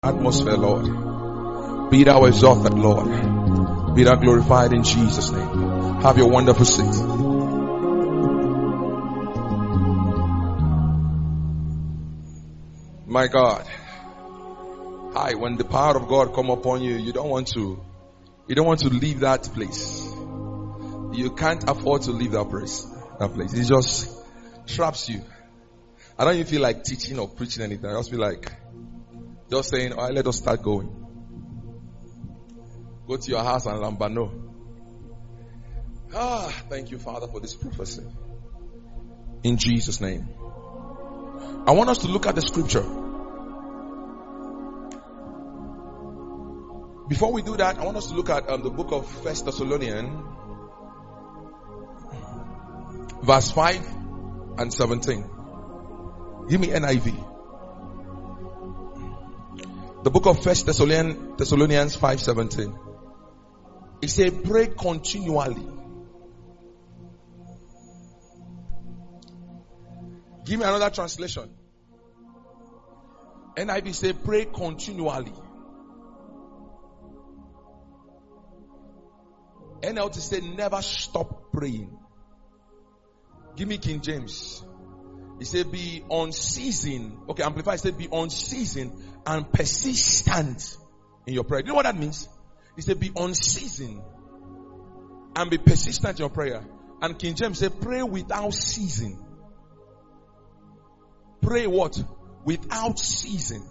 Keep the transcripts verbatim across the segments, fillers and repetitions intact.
Atmosphere, Lord. Be thou exalted, Lord. Be thou glorified in Jesus' name. Have your wonderful seat. My God. Hi, when the power of God come upon you, you don't want to, you don't want to leave that place. You can't afford to leave that place. That place. It just traps you. I don't even feel like teaching or preaching anything. I just feel like just saying, all right, let us start going. Go to your house and lambano. Ah, thank you, Father, for this prophecy. In Jesus' name. I want us to look at the scripture. Before we do that, I want us to look at um, the book of First Thessalonians, verse five and seventeen. Give me N I V. The book of First Thessalonians, Thessalonians five seventeen. It says, pray continually. Give me another translation. N I V say, pray continually. N L T say, never stop praying. Give me King James. He said, be unceasing. Okay, Amplify said, be unceasing and persistent in your prayer. Do you know what that means? He said, be unceasing and be persistent in your prayer. And King James said, pray without ceasing. Pray what? Without ceasing.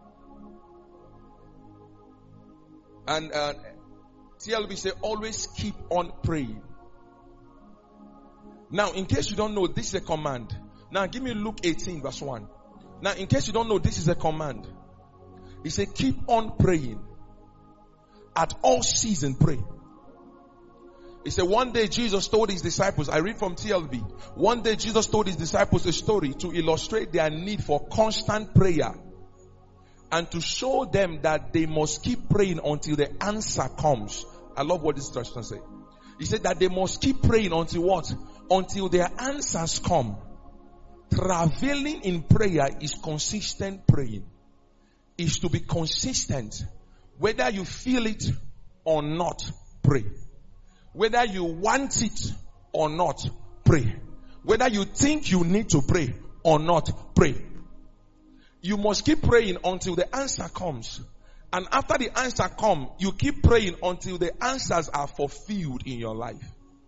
And uh, T L B said, always keep on praying. Now, in case you don't know, this is a command. Now, give me Luke eighteen, verse one. Now, in case you don't know, this is a command. He said, keep on praying. At all seasons, pray. He said, one day Jesus told his disciples, I read from T L B. One day Jesus told his disciples a story to illustrate their need for constant prayer and to show them that they must keep praying until the answer comes. I love what this translation says. He said that they must keep praying until what? Until their answers come. Traveling in prayer is consistent praying. Is to be consistent. Whether you feel it or not, pray. Whether you want it or not, pray. Whether you think you need to pray or not, pray. You must keep praying until the answer comes. And after the answer comes, you keep praying until the answers are fulfilled in your life.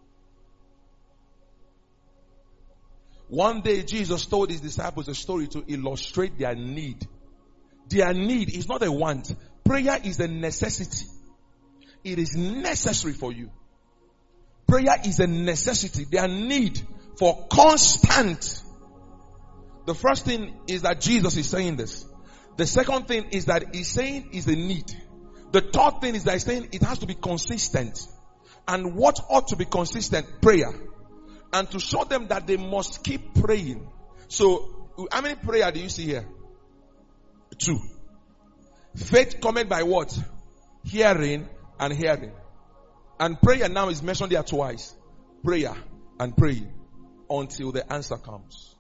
One day Jesus told his disciples a story to illustrate their need. Their need is not a want. Prayer is a necessity. It is necessary for you. Prayer is a necessity. Their need for constant. The first thing is that Jesus is saying this. The second thing is that he's saying is a need. The third thing is that he's saying it has to be consistent. And what ought to be consistent? Prayer. And to show them that they must keep praying. So, how many prayer do you see here? Two. Faith cometh by what? Hearing and hearing. And prayer now is mentioned there twice. Prayer and praying until the answer comes.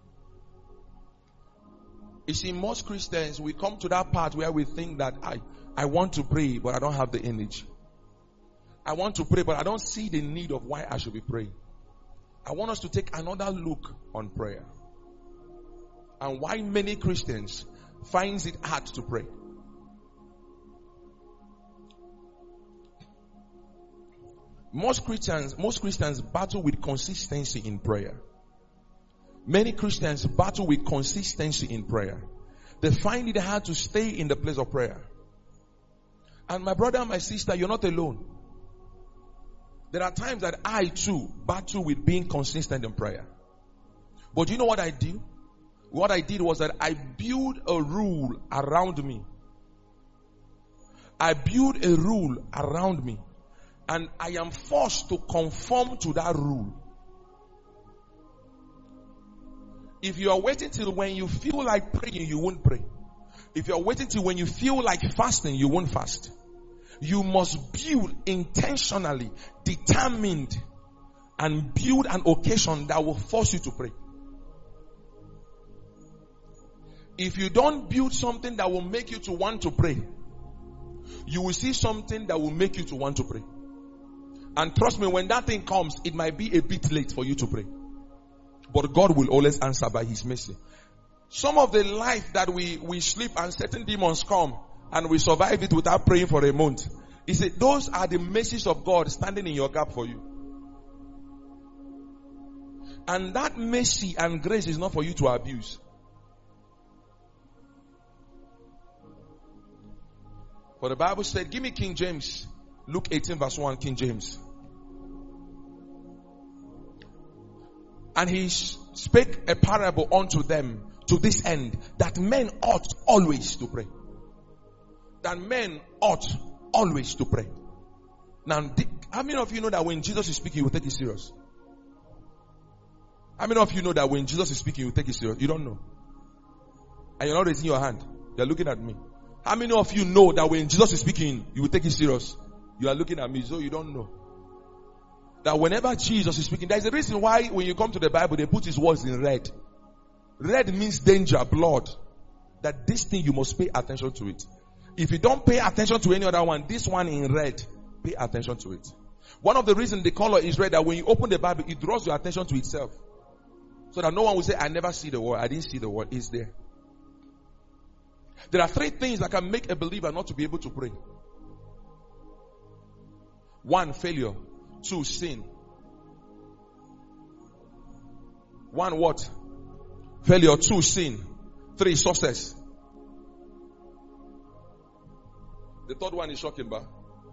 You see, most Christians, we come to that part where we think that I, I want to pray, but I don't have the energy. I want to pray, but I don't see the need of why I should be praying. I want us to take another look on prayer. And why many Christians finds it hard to pray. Most Christians, most Christians battle with consistency in prayer. Many Christians battle with consistency in prayer. They find it hard to stay in the place of prayer. And my brother and my sister, you're not alone. There are times that I too battle with being consistent in prayer. But you know what I did? What I did was that I built a rule around me. I built a rule around me. And I am forced to conform to that rule. If you are waiting till when you feel like praying, you won't pray. If you are waiting till when you feel like fasting, you won't fast. You must build intentionally, determined, and build an occasion that will force you to pray. If you don't build something that will make you to want to pray, you will see something that will make you to want to pray. And trust me, when that thing comes, it might be a bit late for you to pray. But God will always answer by His mercy. Some of the life that we, we sleep and certain demons come and we survive it without praying for a month. He said, those are the mercies of God standing in your gap for you. And that mercy and grace is not for you to abuse. For the Bible said, give me King James. Luke eighteen verse one, King James. And he spake a parable unto them to this end, that men ought always to pray. That men ought always to pray. Now, how many of you know that when Jesus is speaking, you will take it serious? How many of you know that when Jesus is speaking, you will take it serious? You don't know. And you're not raising your hand. You're looking at me. How many of you know that when Jesus is speaking, you will take it serious? You are looking at me, so you don't know. That whenever Jesus is speaking, there's a reason why when you come to the Bible, they put His words in red. Red means danger, blood. That this thing, you must pay attention to it. If you don't pay attention to any other one, this one in red, pay attention to it. One of the reasons the color is red, that when you open the Bible, it draws your attention to itself. So that no one will say, I never see the word. I didn't see the word. It's there. There are three things that can make a believer not to be able to pray. One, failure. Two, sin. One, what? Failure. Two, sin. Three, success. The third one is shocking, but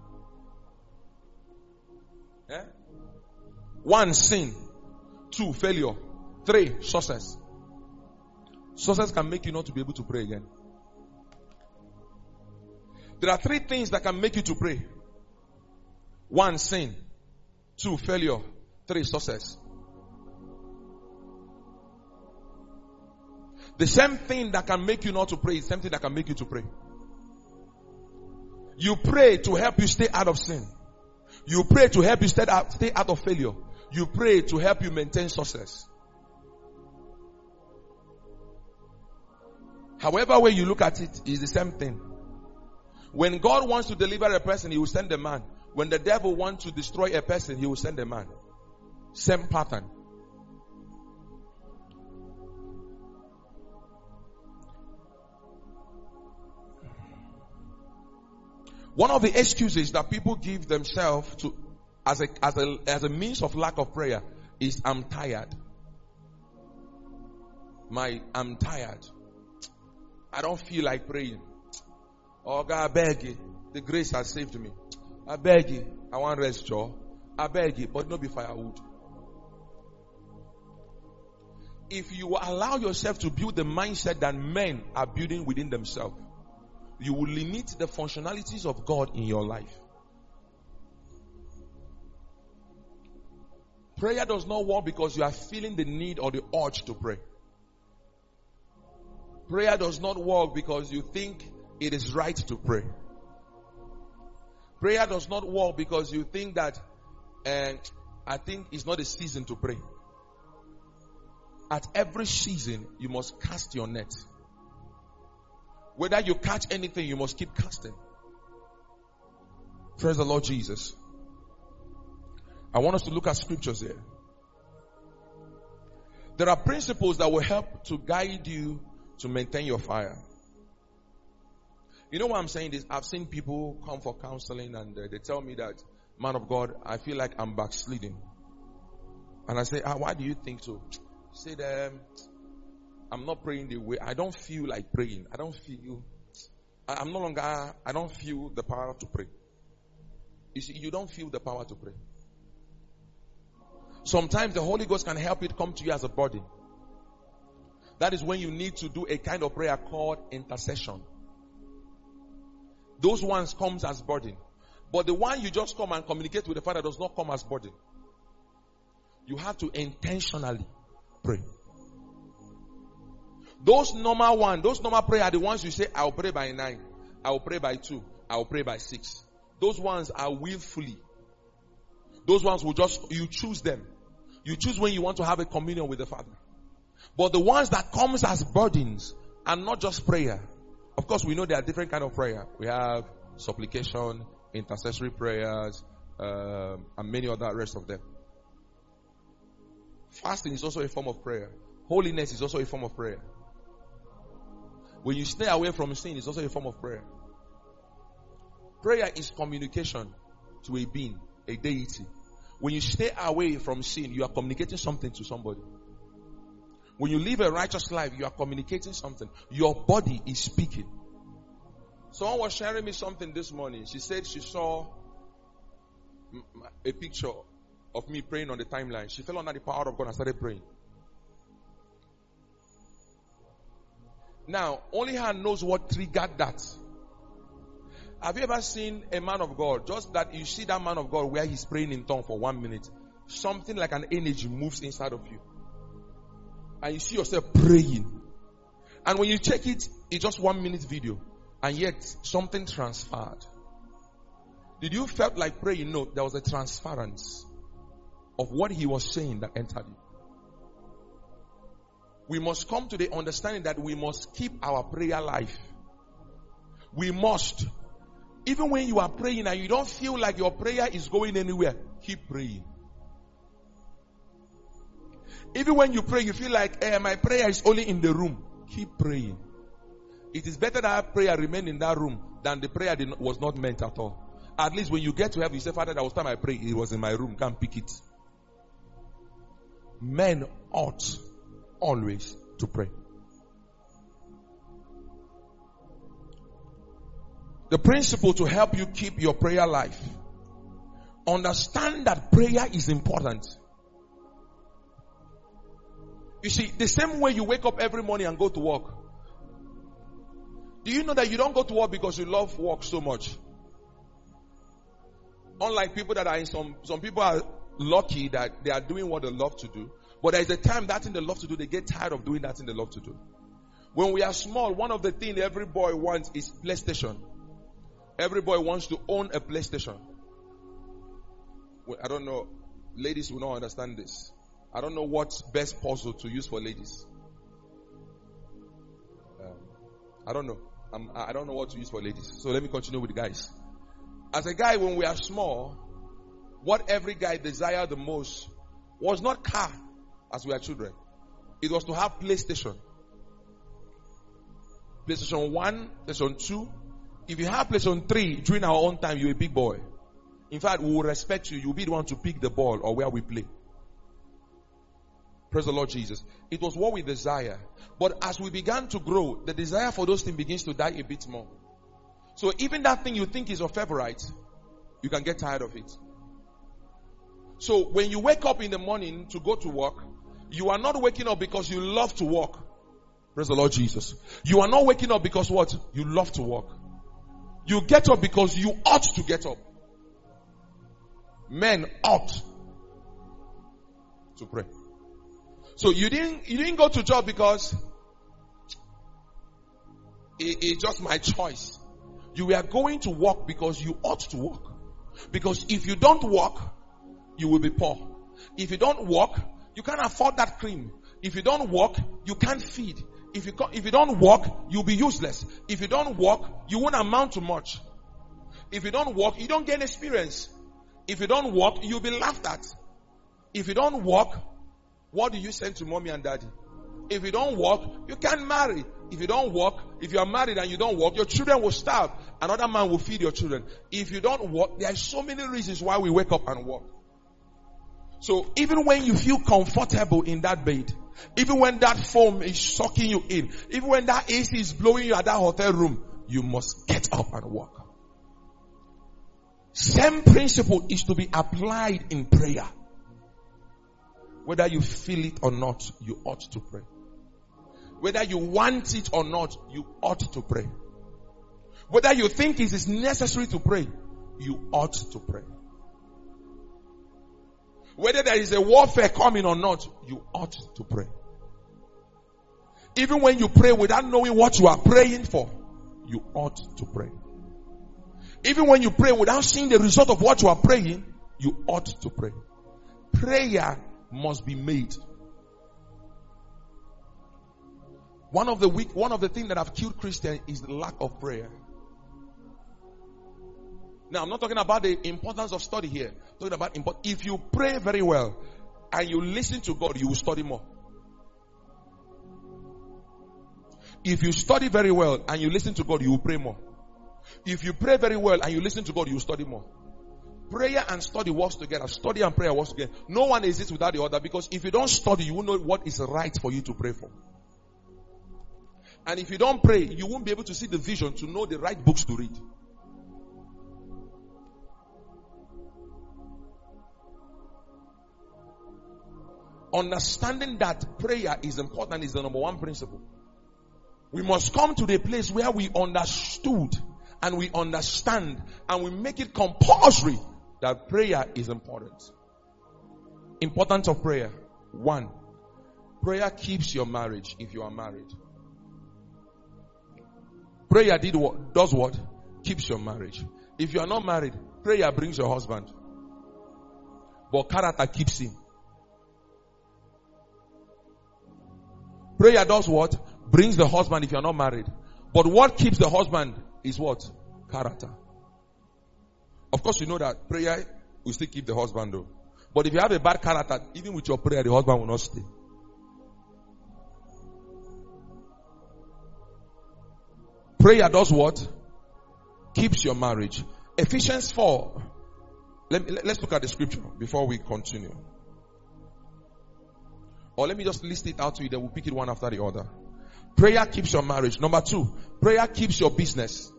eh? One, sin. Two, failure. Three, success. Success can make you not to be able to pray again. There are three things that can make you to pray. One, sin. Two, failure. Three, success. The same thing that can make you not to pray is the same thing that can make you to pray. You pray to help you stay out of sin. You pray to help you stay out, stay out of failure. You pray to help you maintain success. However way you look at it, is the same thing. When God wants to deliver a person, He will send a man. When the devil wants to destroy a person, he will send a man. Same pattern. One of the excuses that people give themselves to as a as a as a means of lack of prayer is, I'm tired. My I'm tired. I don't feel like praying. Oh God, I beg you. The grace has saved me. I beg you. I want rest, Joe. I beg you, but not be firewood. If you allow yourself to build the mindset that men are building within themselves, you will limit the functionalities of God in your life. Prayer does not work because you are feeling the need or the urge to pray. Prayer does not work because you think it is right to pray. Prayer does not work because you think that uh, I think it's not a season to pray. At every season, you must cast your net. Whether you catch anything, you must keep casting. Praise the Lord Jesus. I want us to look at scriptures here. There are principles that will help to guide you to maintain your fire. You know what I'm saying is, I've seen people come for counseling and uh, they tell me that, man of God, I feel like I'm backsliding. And I say, ah, why do you think so? Say that um, I'm not praying the way, I don't feel like praying. I don't feel, I, I'm no longer, I don't feel the power to pray. You see, you don't feel the power to pray. Sometimes the Holy Ghost can help it come to you as a body. That is when you need to do a kind of prayer called intercession. Those ones comes as burden. But the one you just come and communicate with the Father does not come as burden. You have to intentionally pray. Those normal one, those normal prayer are the ones you say, I'll pray by nine. I'll pray by two. I'll pray by six. Those ones are willfully. Those ones will just, you choose them. You choose when you want to have a communion with the Father. But the ones that comes as burdens And not just prayer. Of course, we know there are different kinds of prayer. We have supplication, intercessory prayers, um, and many other rest of them. Fasting is also a form of prayer. Holiness is also a form of prayer. When you stay away from sin, it's also a form of prayer. Prayer is communication to a being, a deity. When you stay away from sin, you are communicating something to somebody. When you live a righteous life, you are communicating something. Your body is speaking. Someone was sharing me something this morning. She said she saw a picture of me praying on the timeline. She fell under the power of God and started praying. Now, only her knows what triggered that. Have you ever seen a man of God? Just that you see that man of God where he's praying in tongues for one minute. Something like an energy moves inside of you. And you see yourself praying. And when you check it, it's just one minute video. And yet, something transferred. Did you felt like praying? No, there was a transference of what he was saying that entered you. We must come to the understanding that we must keep our prayer life. We must. Even when you are praying and you don't feel like your prayer is going anywhere, keep praying. Even when you pray, you feel like, eh, my prayer is only in the room. Keep praying. It is better that prayer remain in that room than the prayer did not, was not meant at all. At least when you get to heaven, you say, Father, that was time I prayed. It was in my room. Can't pick it. Men ought always to pray. The principle to help you keep your prayer life. Understand that prayer is important. You see, the same way you wake up every morning and go to work. Do you know that you don't go to work because you love work so much? Unlike people that are in some, some people are lucky that they are doing what they love to do. But there is a time that thing they love to do, they get tired of doing that thing they love to do. When we are small, one of the things every boy wants is PlayStation. Every boy wants to own a PlayStation. Well, I don't know. Ladies will not understand this. I don't know what's best puzzle to use for ladies. Um, I don't know. I'm, I don't know what to use for ladies. So let me continue with the guys. As a guy, when we are small, what every guy desired the most was not car as we are children. It was to have PlayStation. PlayStation one, PlayStation two. If you have PlayStation three during our own time, you're a big boy. In fact, we will respect you. You'll be the one to pick the ball or where we play. Praise the Lord Jesus. It was what we desire. But as we began to grow, the desire for those things begins to die a bit more. So even that thing you think is your favorite, you can get tired of it. So when you wake up in the morning to go to work, you are not waking up because you love to work. Praise the Lord Jesus. You are not waking up because what? You love to work. You get up because you ought to get up. Men ought to pray. So you didn't, you didn't go to job because it, it's just my choice. You were going to work because you ought to work. Because if you don't work, you will be poor. If you don't work, you can't afford that cream. If you don't work, you can't feed. If you, if you don't work, you'll be useless. If you don't work, you won't amount to much. If you don't work, you don't gain experience. If you don't work, you'll be laughed at. If you don't work, what do you send to mommy and daddy? If you don't work, you can't marry. If you don't work, if you are married and you don't work, your children will starve. Another man will feed your children. If you don't work, there are so many reasons why we wake up and work. So even when you feel comfortable in that bed, even when that foam is sucking you in, even when that A C is blowing you at that hotel room, you must get up and work. Same principle is to be applied in prayer. Whether you feel it or not, you ought to pray. Whether you want it or not, you ought to pray. Whether you think it is necessary to pray, you ought to pray. Whether there is a warfare coming or not, you ought to pray. Even when you pray without knowing what you are praying for, you ought to pray. Even when you pray without seeing the result of what you are praying, you ought to pray. Prayer must be made. One of the weak, one of the things that have killed Christians is the lack of prayer. Now, I'm not talking about the importance of study here. I'm talking about import- if you pray very well and you listen to God, you will study more. If you study very well and you listen to God, you will pray more. If you pray very well and you listen to God, you will study more. Prayer and study works together. Study and prayer works together. No one exists without the other, because if you don't study, you won't know what is right for you to pray for. And if you don't pray, you won't be able to see the vision to know the right books to read. Understanding that prayer is important is the number one principle. We must come to the place where we understood and we understand and we make it compulsory that prayer is important. Importance of prayer. One, prayer keeps your marriage if you are married. Prayer did what? Does what? Keeps your marriage. If you are not married, prayer brings your husband. But character keeps him. Prayer does what? Brings the husband if you are not married. But what keeps the husband is what? Character. Of course you know that prayer will still keep the husband though. But if you have a bad character, even with your prayer, the husband will not stay. Prayer does what? Keeps your marriage. Ephesians four. Let me, let's look at the scripture before we continue. Or let me just list it out to you, then we'll pick it one after the other. Prayer keeps your marriage. Number two, prayer keeps your business.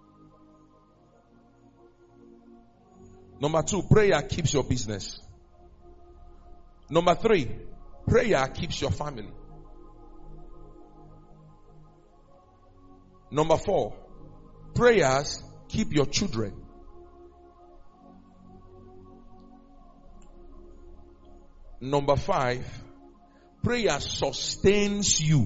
Number two, prayer keeps your business. Number three, prayer keeps your family. Number four, prayers keep your children. Number five, prayer sustains you.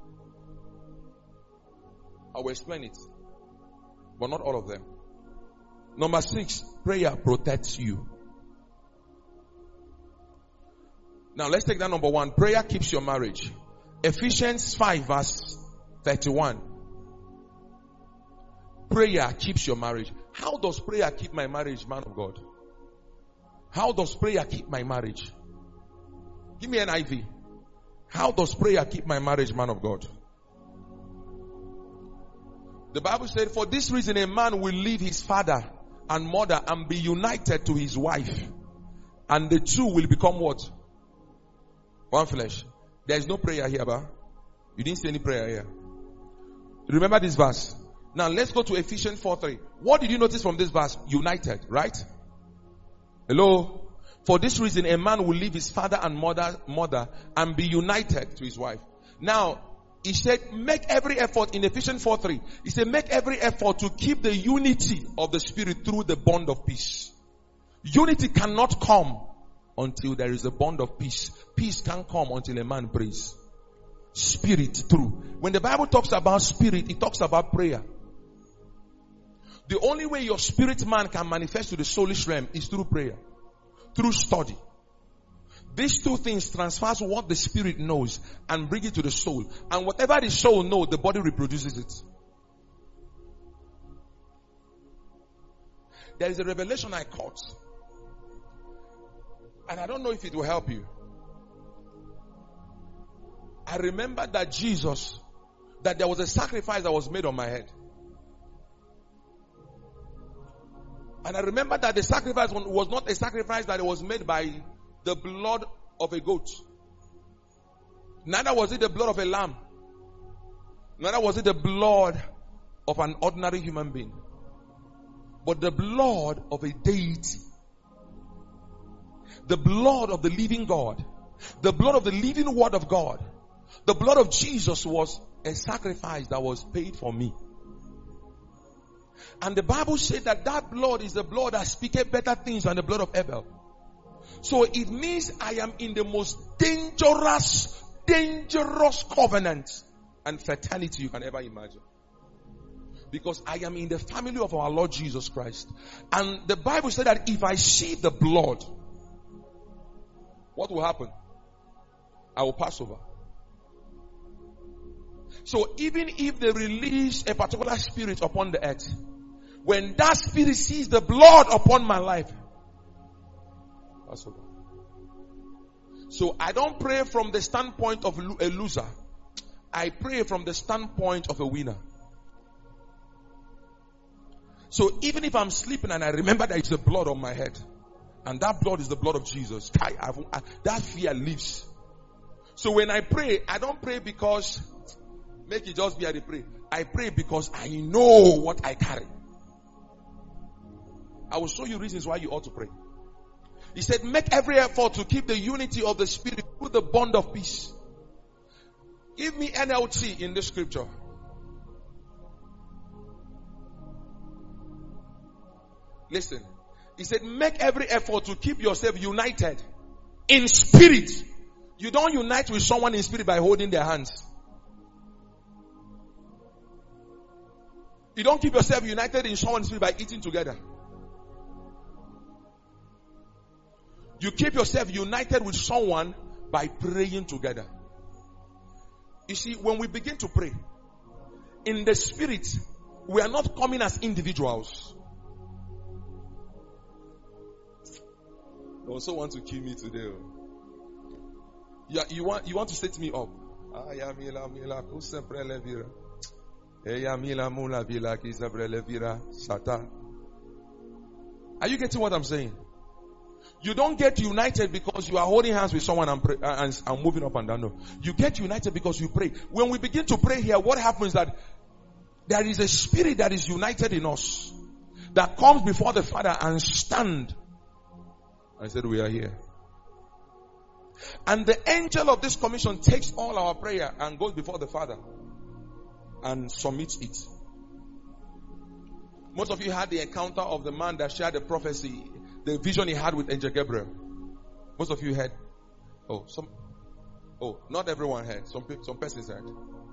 I will explain it, but not all of them. Number six, prayer protects you. Now let's take that number one. Prayer keeps your marriage. Ephesians five verse thirty-one. Prayer keeps your marriage. How does prayer keep my marriage, man of God? How does prayer keep my marriage? Give me an I V. How does prayer keep my marriage, man of God? The Bible said, for this reason a man will leave his father and mother and be united to his wife. And the two will become what? One flesh. There is no prayer here, but you didn't see any prayer here. Remember this verse. Now let's go to Ephesians four three. What did you notice from this verse? United, right? Hello? For this reason a man will leave his father and mother, mother and be united to his wife. Now, he said, make every effort in Ephesians four three. He said, make every effort to keep the unity of the Spirit through the bond of peace. Unity cannot come until there is a bond of peace. Peace can't come until a man prays. Spirit through. When the Bible talks about spirit, it talks about prayer. The only way your spirit man can manifest to the soulish realm is through prayer. Through study. These two things transfers what the spirit knows and bring it to the soul. And whatever the soul knows, the body reproduces it. There is a revelation I caught. And I don't know if it will help you. I remember that Jesus, that there was a sacrifice that was made on my head. And I remember that the sacrifice was not a sacrifice that was made by the blood of a goat. Neither was it the blood of a lamb. Neither was it the blood of an ordinary human being. But the blood of a deity. The blood of the living God. The blood of the living word of God. The blood of Jesus was a sacrifice that was paid for me. And the Bible said that that blood is the blood that speaketh better things than the blood of Abel. So it means I am in the most dangerous, dangerous covenant and fraternity you can ever imagine. Because I am in the family of our Lord Jesus Christ. And the Bible said that if I see the blood, what will happen? I will pass over. So even if they release a particular spirit upon the earth, when that spirit sees the blood upon my life, that's all. So I don't pray from the standpoint of a loser. I pray from the standpoint of a winner. So even if I'm sleeping and I remember that it's the blood on my head, and that blood is the blood of Jesus, I, I, I, that fear leaves. So when I pray, I don't pray because make it just be I pray. I pray because I know what I carry. I will show you reasons why you ought to pray. He said, make every effort to keep the unity of the Spirit through the bond of peace. Give me N L T in this scripture. Listen. He said, make every effort to keep yourself united in spirit. You don't unite with someone in spirit by holding their hands. You don't keep yourself united in someone's spirit by eating together. You keep yourself united with someone by praying together. You see, when we begin to pray, in the spirit, we are not coming as individuals. You also want to kill me today. You, you, want, you want to set me up. Are you getting what I'm saying? You don't get united because you are holding hands with someone and, pray, and, and moving up and down. No. You get united because you pray. When we begin to pray here, what happens is that there is a spirit that is united in us that comes before the Father and stand. I said, we are here. And the angel of this commission takes all our prayer and goes before the Father and submits it. Most of you had the encounter of the man that shared the prophecy, the vision he had with Angel Gabriel. Most of you heard. Oh, some. Oh, not everyone heard. Some some persons heard.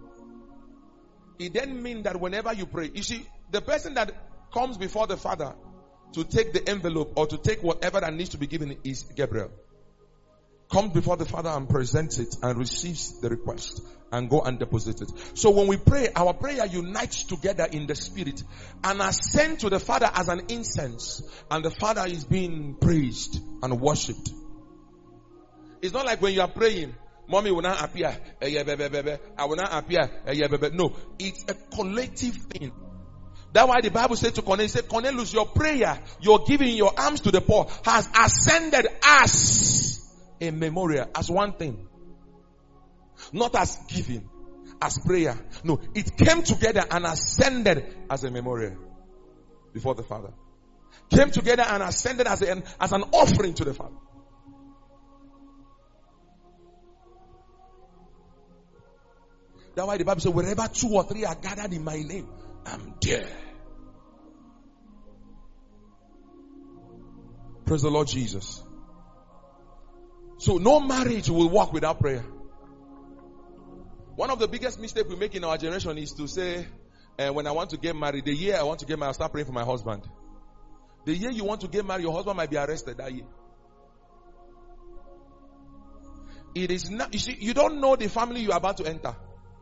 It then means that whenever you pray, you see, the person that comes before the Father to take the envelope or to take whatever that needs to be given is Gabriel. Comes before the Father and presents it and receives the request and go and deposit it. So when we pray, our prayer unites together in the Spirit and ascend to the Father as an incense, and the Father is being praised and worshipped. It's not like when you are praying, mommy will not appear, I will not appear, no, it's a collective thing. That's why the Bible said to Cornelius, said, Cornelius, your prayer, your giving your alms to the poor has ascended as a memorial, as one thing. Not as giving, as prayer. No, it came together and ascended as a memorial before the Father. Came together and ascended as an, as an offering to the Father. That's why the Bible says, wherever two or three are gathered in my name, I'm there. Praise the Lord Jesus. So no marriage will work without prayer. One of the biggest mistakes we make in our generation is to say, uh, when I want to get married, the year I want to get married, I'll start praying for my husband. The year you want to get married, your husband might be arrested that year. It is not, you see, you don't know the family you are about to enter.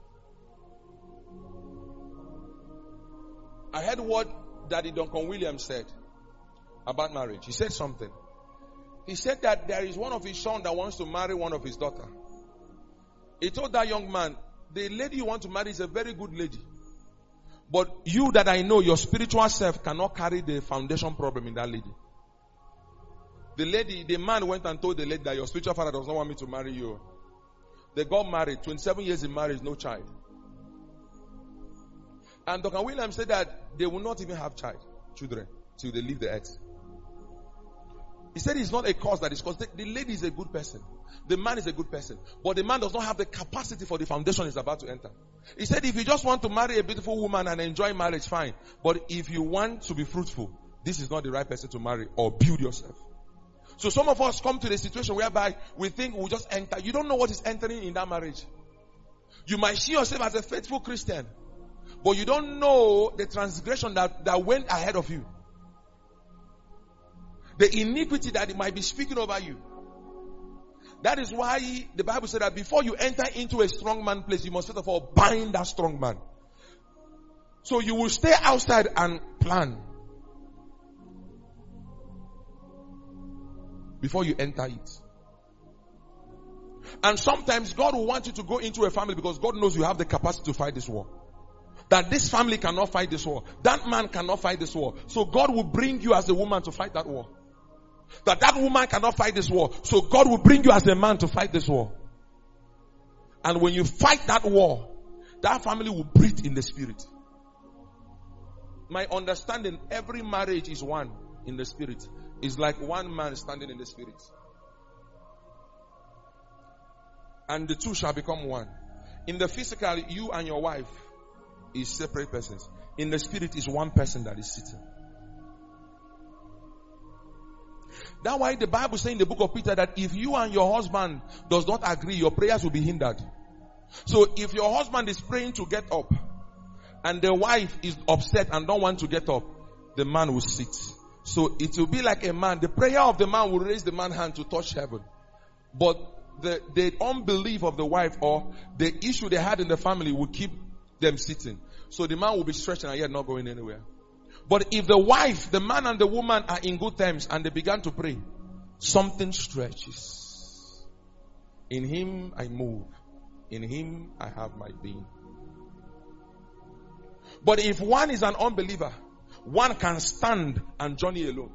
I heard what Daddy Duncan Williams said about marriage. He said something. He said that there is one of his sons that wants to marry one of his daughters. He told that young man, the lady you want to marry is a very good lady. But you that I know, your spiritual self cannot carry the foundation problem in that lady. The lady, the man went and told the lady that your spiritual father does not want me to marry you. They got married, twenty-seven years in marriage, no child. And Doctor Williams said that they will not even have child, children, till they leave the earth. He said it's not a cause that is caused. The, the lady is a good person. The man is a good person. But the man does not have the capacity for the foundation he's about to enter. He said if you just want to marry a beautiful woman and enjoy marriage, fine. But if you want to be fruitful, this is not the right person to marry or build yourself. So some of us come to the situation whereby we think we'll just enter. You don't know what is entering in that marriage. You might see yourself as a faithful Christian, but you don't know the transgression that, that went ahead of you. The iniquity that it might be speaking over you. That is why the Bible said that before you enter into a strong man place, you must first of all bind that strong man. So you will stay outside and plan before you enter it. And sometimes God will want you to go into a family because God knows you have the capacity to fight this war. That this family cannot fight this war. That man cannot fight this war. So God will bring you as a woman to fight that war. That that woman cannot fight this war. So God will bring you as a man to fight this war. And when you fight that war, that family will breathe in the spirit. My understanding, every marriage is one in the spirit. It's like one man standing in the spirit. And the two shall become one. In the physical, you and your wife is separate persons. In the spirit is one person that is sitting. That's why the Bible says in the book of Peter that if you and your husband does not agree, your prayers will be hindered. So if your husband is praying to get up and the wife is upset and don't want to get up, the man will sit. So it will be like a man. The prayer of the man will raise the man's hand to touch heaven. But the, the unbelief of the wife or the issue they had in the family will keep them sitting. So the man will be stretching and yet not going anywhere. But if the wife, the man and the woman are in good terms and they began to pray, something stretches. In him I move. In him I have my being. But if one is an unbeliever, one can stand and journey alone.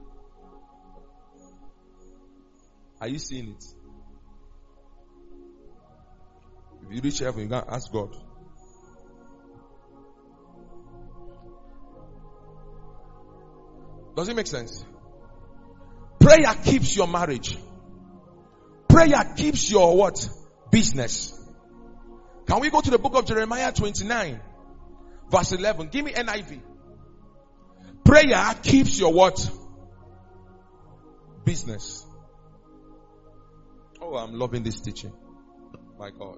Are you seeing it? If you reach heaven, you can ask God. Does it make sense? Prayer keeps your marriage. Prayer keeps your what? Business. Can we go to the book of Jeremiah twenty-nine verse eleven? Give me N I V. Prayer keeps your what? Business. Oh, I'm loving this teaching. My God.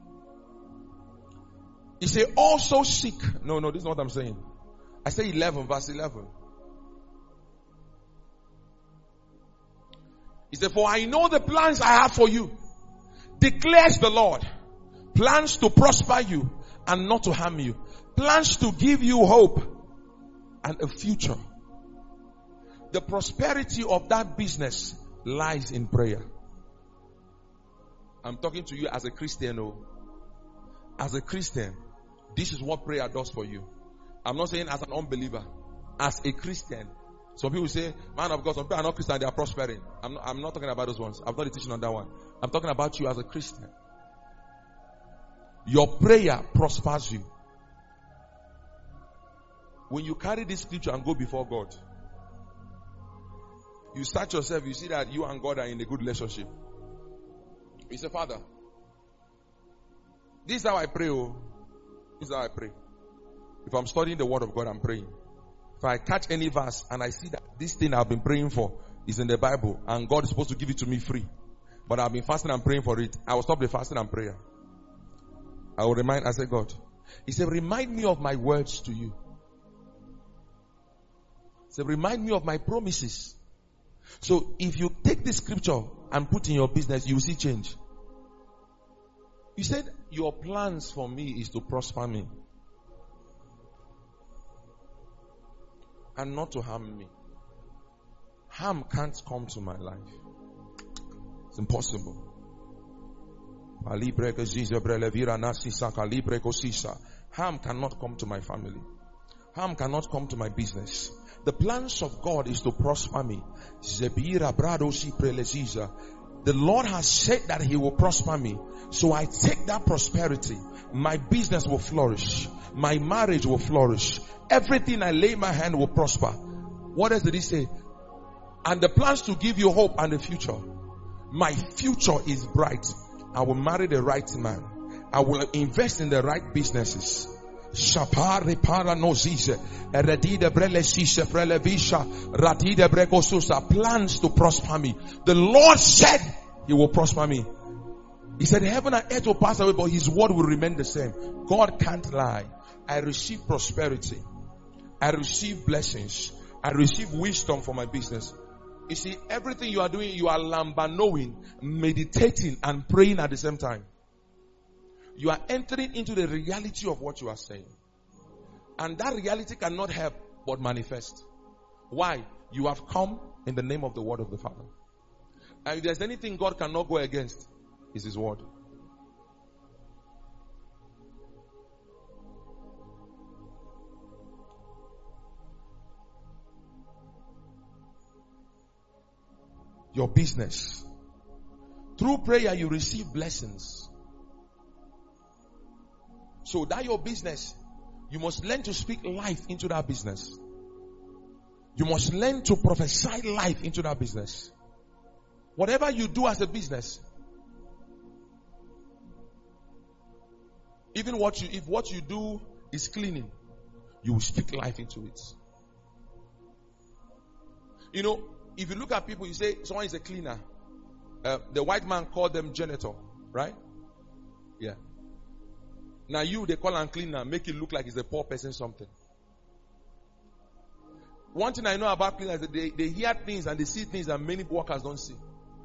He said also seek. No, no, this is not what I'm saying. I say eleven, verse eleven. He said, for I know the plans I have for you, declares the Lord. Plans to prosper you and not to harm you. Plans to give you hope and a future. The prosperity of that business lies in prayer. I'm talking to you as a Christian. Oh, as a Christian, this is what prayer does for you. I'm not saying as an unbeliever. As a Christian. Some people say, man of God, some people are not Christian, they are prospering. I'm not, I'm not talking about those ones. I'm not teaching on that one. I'm talking about you as a Christian. Your prayer prospers you. When you carry this scripture and go before God, you search yourself, you see that you and God are in a good relationship. You say, Father, this is how I pray. Oh, this is how I pray. If I'm studying the word of God, I'm praying. If I catch any verse and I see that this thing I've been praying for is in the Bible and God is supposed to give it to me free, but I've been fasting and praying for it, I will stop the fasting and prayer. I will remind, I say, God, He said, remind me of my words to you. He said, remind me of my promises. So if you take this scripture and put in your business, you will see change. You said, your plans for me is to prosper me and not to harm me. Harm can't come to my life. It's impossible. Harm cannot come to my family. Harm cannot come to my business. The plans of God is to prosper me. The Lord has said that He will prosper me. So I take that prosperity. My business will flourish. My marriage will flourish. Everything I lay my hand will prosper. What else did He say? And the plans to give you hope and the future. My future is bright. I will marry the right man. I will invest in the right businesses. Plans to prosper me. The Lord said He will prosper me. He said heaven and earth will pass away, but His word will remain the same. God can't lie. I receive prosperity. I receive blessings. I receive wisdom for my business. You see, everything you are doing, you are lambanoing, meditating and praying at the same time. You are entering into the reality of what you are saying. And that reality cannot help but manifest. Why? You have come in the name of the word of the Father. And if there's anything God cannot go against, it's His word. Your business. Through prayer, you receive blessings. So that your business, you must learn to speak life into that business. You must learn to prophesy life into that business. Whatever you do as a business, even what you, if what you do is cleaning, you will speak life into it. You know, if you look at people, you say someone is a cleaner. Uh, the white man called them janitor, right? Yeah. Now you, they call him cleaner, make it look like he's a poor person something. One thing I know about cleaners is that they, they hear things and they see things that many workers don't see.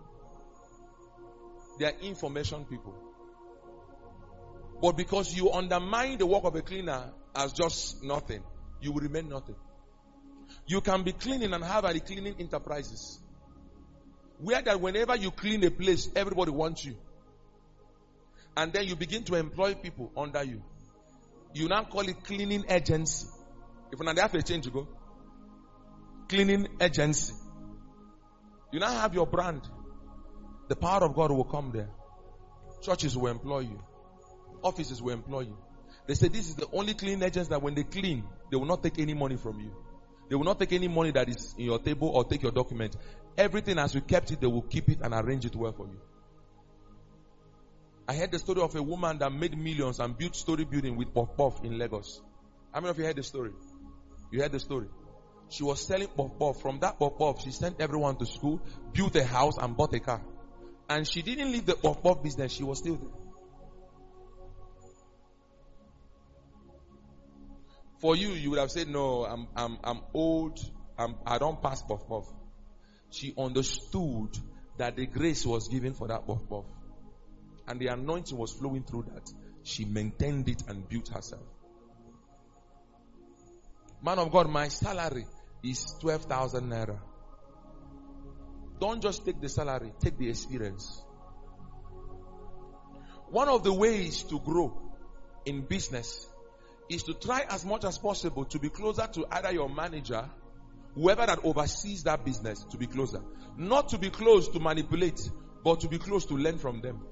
They are information people. But because you undermine the work of a cleaner as just nothing, you will remain nothing. You can be cleaning and have a cleaning enterprises. Where that whenever you clean a place, everybody wants you. And then you begin to employ people under you. You now call it cleaning agency. If you have to change, you go. Cleaning agency. You now have your brand. The power of God will come there. Churches will employ you. Offices will employ you. They say this is the only cleaning agents that when they clean, they will not take any money from you. They will not take any money that is in your table or take your document. Everything as you kept it, they will keep it and arrange it well for you. I heard the story of a woman that made millions and built story building with puff puff in Lagos. How many of you heard the story? You heard the story? She was selling puff puff. From that puff puff, she sent everyone to school, built a house and bought a car. And she didn't leave the puff puff business. She was still there. For you, you would have said, no, I'm, I'm, I'm old. I'm, I don't pass puff puff. She understood that the grace was given for that puff puff. And the anointing was flowing through that. She maintained it and built herself. Man of God, my salary is twelve thousand naira. Don't just take the salary, take the experience. One of the ways to grow in business is to try as much as possible to be closer to either your manager, whoever that oversees that business, to be closer. Not to be close to manipulate, but to be close to learn from them.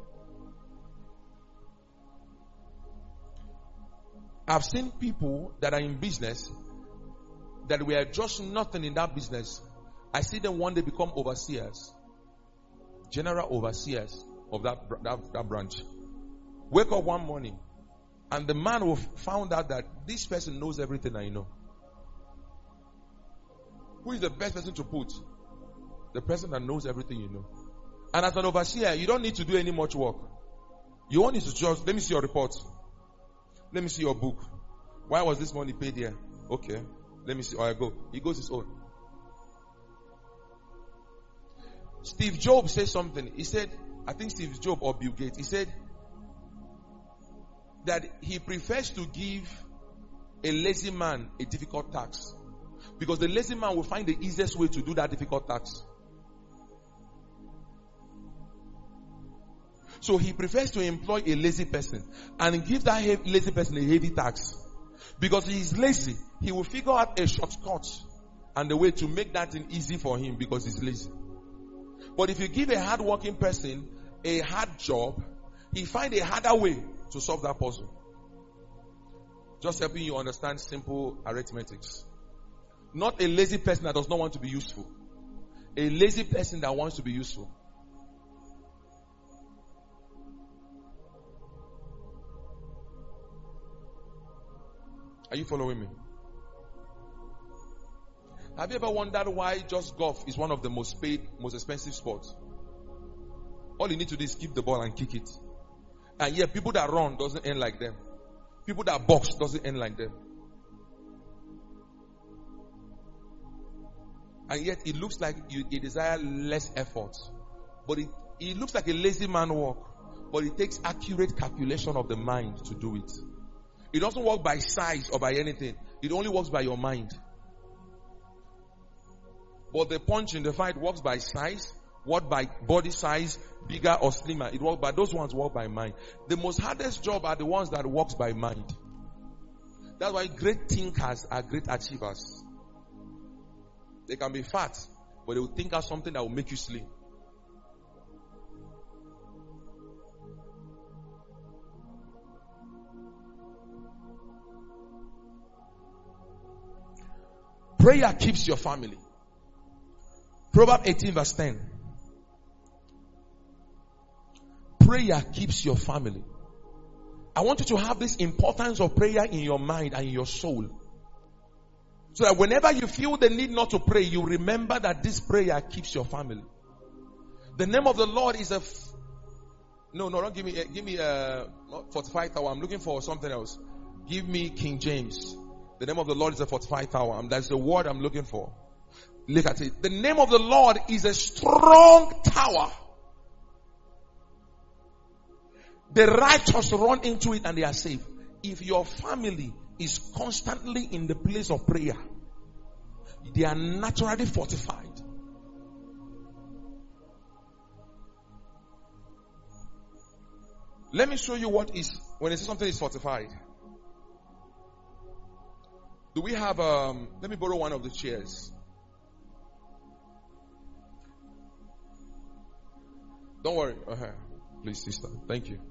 I've seen people that are in business that were just nothing in that business. I see them one day become overseers, general overseers of that, that, that branch. Wake up one morning and the man will found out that this person knows everything I know. Who is the best person to put? The person that knows everything you know. And as an overseer, you don't need to do any much work. You only need to just, let me see your report. Let me see your book. Why was this money paid here? Okay. Let me see. Oh, I go. He goes his own. Steve Jobs said something. He said, I think Steve Jobs or Bill Gates, he said that he prefers to give a lazy man a difficult task. Because the lazy man will find the easiest way to do that difficult task. So he prefers to employ a lazy person and give that heavy, lazy person a heavy tax. Because he is lazy, he will figure out a shortcut and a way to make that thing easy for him because he's lazy. But if you give a hard-working person a hard job, he finds a harder way to solve that puzzle. Just helping you understand simple arithmetics. Not a lazy person that does not want to be useful. A lazy person that wants to be useful. Are you following me? Have you ever wondered why just golf is one of the most paid, most expensive sports? All you need to do is keep the ball and kick it. And yet people that run doesn't end like them. People that box, doesn't end like them. People that box doesn't end like them. And yet it looks like you, you desire less effort. But it, it looks like a lazy man walk. But it takes accurate calculation of the mind to do it. It doesn't work by size or by anything. It only works by your mind. But the punch in the fight works by size, what by body size, bigger or slimmer. It works by those ones work by mind. The most hardest job are the ones that works by mind. That's why great thinkers are great achievers. They can be fat, but they will think out something that will make you slim. Prayer keeps your family. Proverbs eighteen verse ten. Prayer keeps your family. I want you to have this importance of prayer in your mind and in your soul. So that whenever you feel the need not to pray, you remember that this prayer keeps your family. The name of the Lord is a... F- no, no, don't give me, uh, give me a fortified tower. I'm looking for something else. Give me King James. The name of the Lord is a fortified tower. Um, that's the word I'm looking for. Look at it. The name of the Lord is a strong tower. The righteous run into it and they are safe. If your family is constantly in the place of prayer, they are naturally fortified. Let me show you what is, when I say something is fortified. Do we have, um, let me borrow one of the chairs. Don't worry. Uh-huh. Please, sister. Thank you.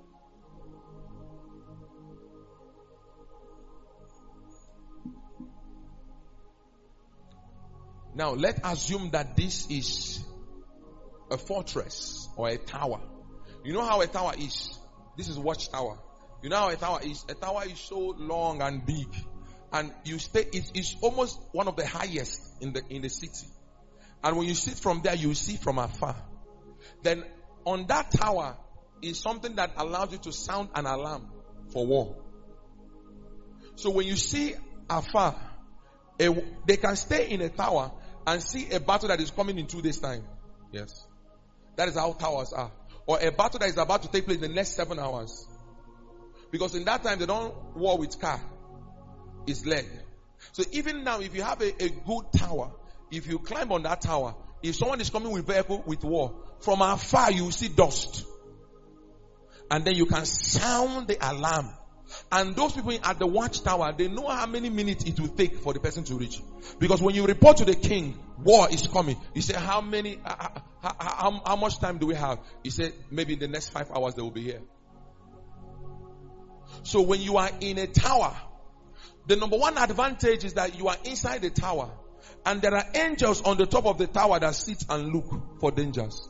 Now, let's assume that this is a fortress or a tower. You know how a tower is? This is watchtower. You know how a tower is? A tower is so long and big. And you stay, it's, it's almost one of the highest in the, in the city. And when you sit from there, you see from afar. Then on that tower is something that allows you to sound an alarm for war. So when you see afar, a, they can stay in a tower and see a battle that is coming in two days' time. Yes. That is how towers are. Or a battle that is about to take place in the next seven hours. Because in that time, they don't war with car. It's leg. So even now, if you have a, a good tower, if you climb on that tower, if someone is coming with vehicle with war, from afar you will see dust. And then you can sound the alarm. And those people at the watchtower, they know how many minutes it will take for the person to reach. Because when you report to the king, war is coming. You say, how many, uh, how, how, how much time do we have? He said, maybe in the next five hours they will be here. So when you are in a tower, the number one advantage is that you are inside the tower. And there are angels on the top of the tower that sit and look for dangers.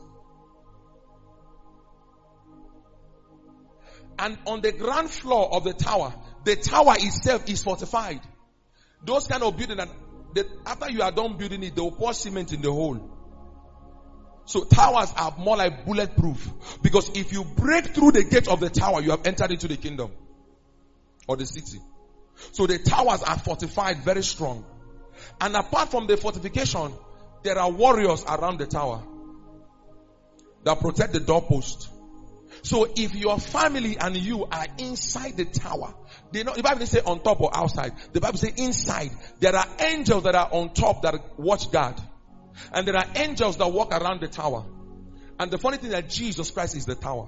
And on the ground floor of the tower, the tower itself is fortified. Those kind of building that, that after you are done building it, they will pour cement in the hole. So towers are more like bulletproof. Because if you break through the gate of the tower, you have entered into the kingdom or the city. So the towers are fortified, very strong. And apart from the fortification, there are warriors around the tower that protect the doorpost. So if your family and you are inside the tower, they know, the Bible doesn't say on top or outside. The Bible says inside. There are angels that are on top that watch guard. And there are angels that walk around the tower. And the funny thing is that Jesus Christ is the tower.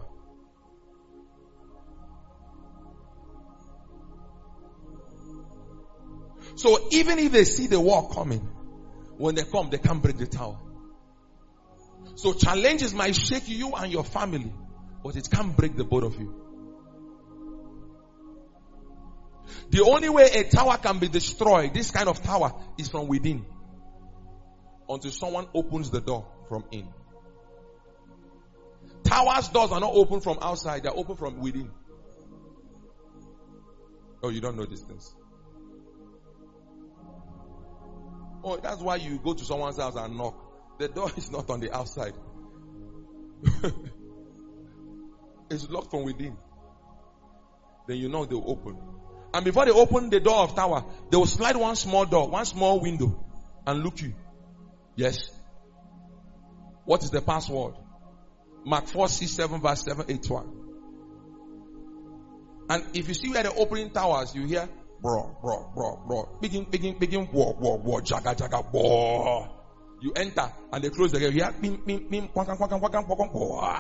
So even if they see the war coming, when they come, they can't break the tower. So challenges might shake you and your family, but it can't break the both of you. The only way a tower can be destroyed, this kind of tower, is from within. Until someone opens the door from in. Towers' doors are not open from outside, they're open from within. Oh, you don't know these things. Oh, that's why you go to someone's house and knock. The door is not on the outside. It's locked from within. Then you know they'll open. And before they open the door of tower, they will slide one small door, one small window, and look you. Yes. What is the password? Mark four, six, seven, verse seven, eight, one. And if you see where the opening towers, you hear, bro, bro, bro, bro, begin, begin, begin, war, war, war, jaga, jaga, war. You enter and they close the gate. You hear, bim, bim, bim, quakan, quakan, quakan, quakan, war.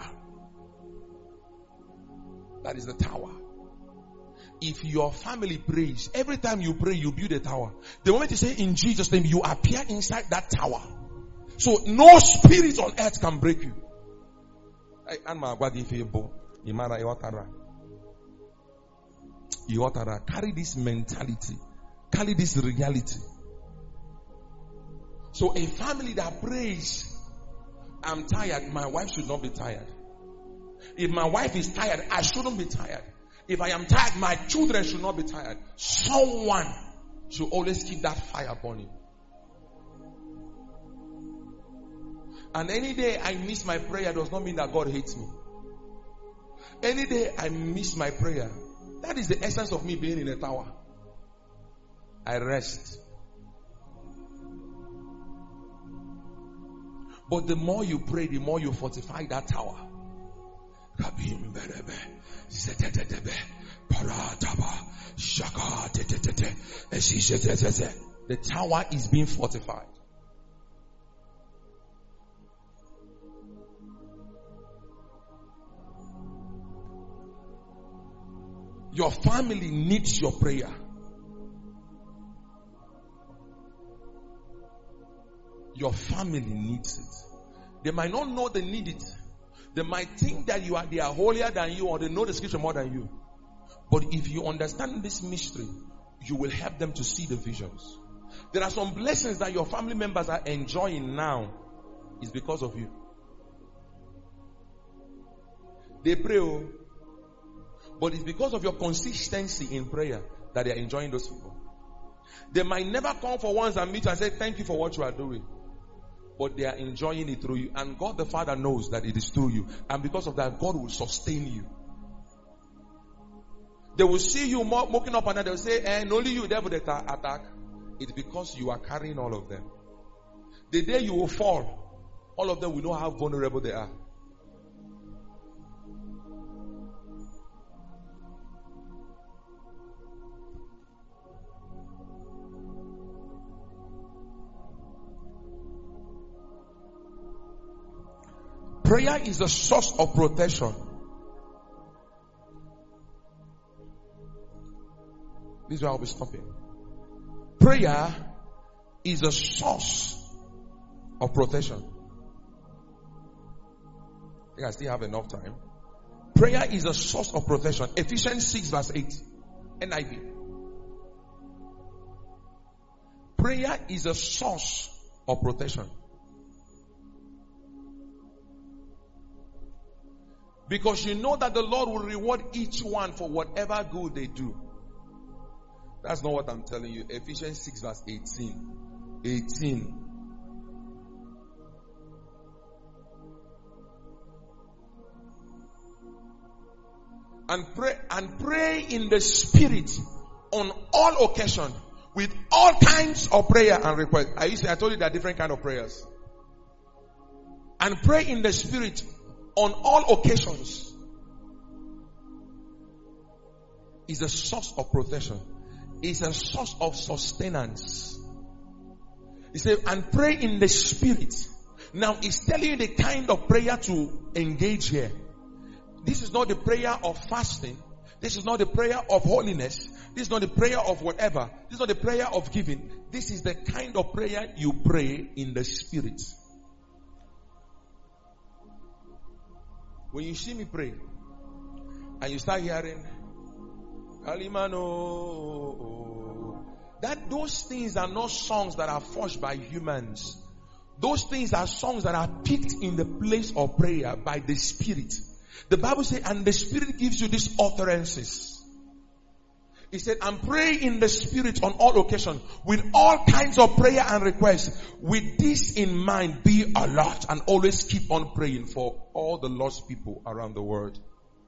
That is the tower. If your family prays, every time you pray, you build a tower. The moment you say in Jesus' name, you appear inside that tower. So no spirit on earth can break you. Carry this mentality. Carry this reality. So a family that prays, I'm tired, my wife should not be tired. If my wife is tired, I shouldn't be tired. If I am tired, my children should not be tired. Someone should always keep that fire burning. And any day I miss my prayer does not mean that God hates me. Any day I miss my prayer, that is the essence of me being in a tower. I rest. But the more you pray, the more you fortify that tower. The tower is being fortified. Your family needs your prayer. Your family needs it. They might not know they need it. They might think that you are they are holier than you, or they know the scripture more than you. But if you understand this mystery, you will help them to see the visions. There are some blessings that your family members are enjoying now. Is because of you. They pray, oh, but it's because of your consistency in prayer that they are enjoying those people. They might never come for once and meet and say thank you for what you are doing. But they are enjoying it through you. And God the Father knows that it is through you. And because of that, God will sustain you. They will see you walking up and down. They will say, and only you devil that attack. It's because you are carrying all of them. The day you will fall, all of them will know how vulnerable they are. Prayer is a source of protection. This is where I'll be stopping. Prayer is a source of protection. I think I still have enough time. Prayer is a source of protection. Ephesians six verse eight. N I V. Prayer is a source of protection. Because you know that the Lord will reward each one for whatever good they do. That's not what I'm telling you. Ephesians six verse eighteen. eighteen. And pray and pray in the Spirit on all occasions with all kinds of prayer and request. I used to, I told you there are different kinds of prayers. And pray in the Spirit on all occasions is a source of protection. Is a source of sustenance. He said, and pray in the Spirit. Now, he's telling you the kind of prayer to engage here. This is not the prayer of fasting. This is not the prayer of holiness. This is not the prayer of whatever. This is not the prayer of giving. This is the kind of prayer you pray in the Spirit. When you see me pray, and you start hearing, Kalimano, that those things are not songs that are forged by humans. Those things are songs that are picked in the place of prayer by the Spirit. The Bible says, and the Spirit gives you these utterances. He said, and pray in the Spirit on all occasions with all kinds of prayer and requests. With this in mind, be alert and always keep on praying for all the lost people around the world.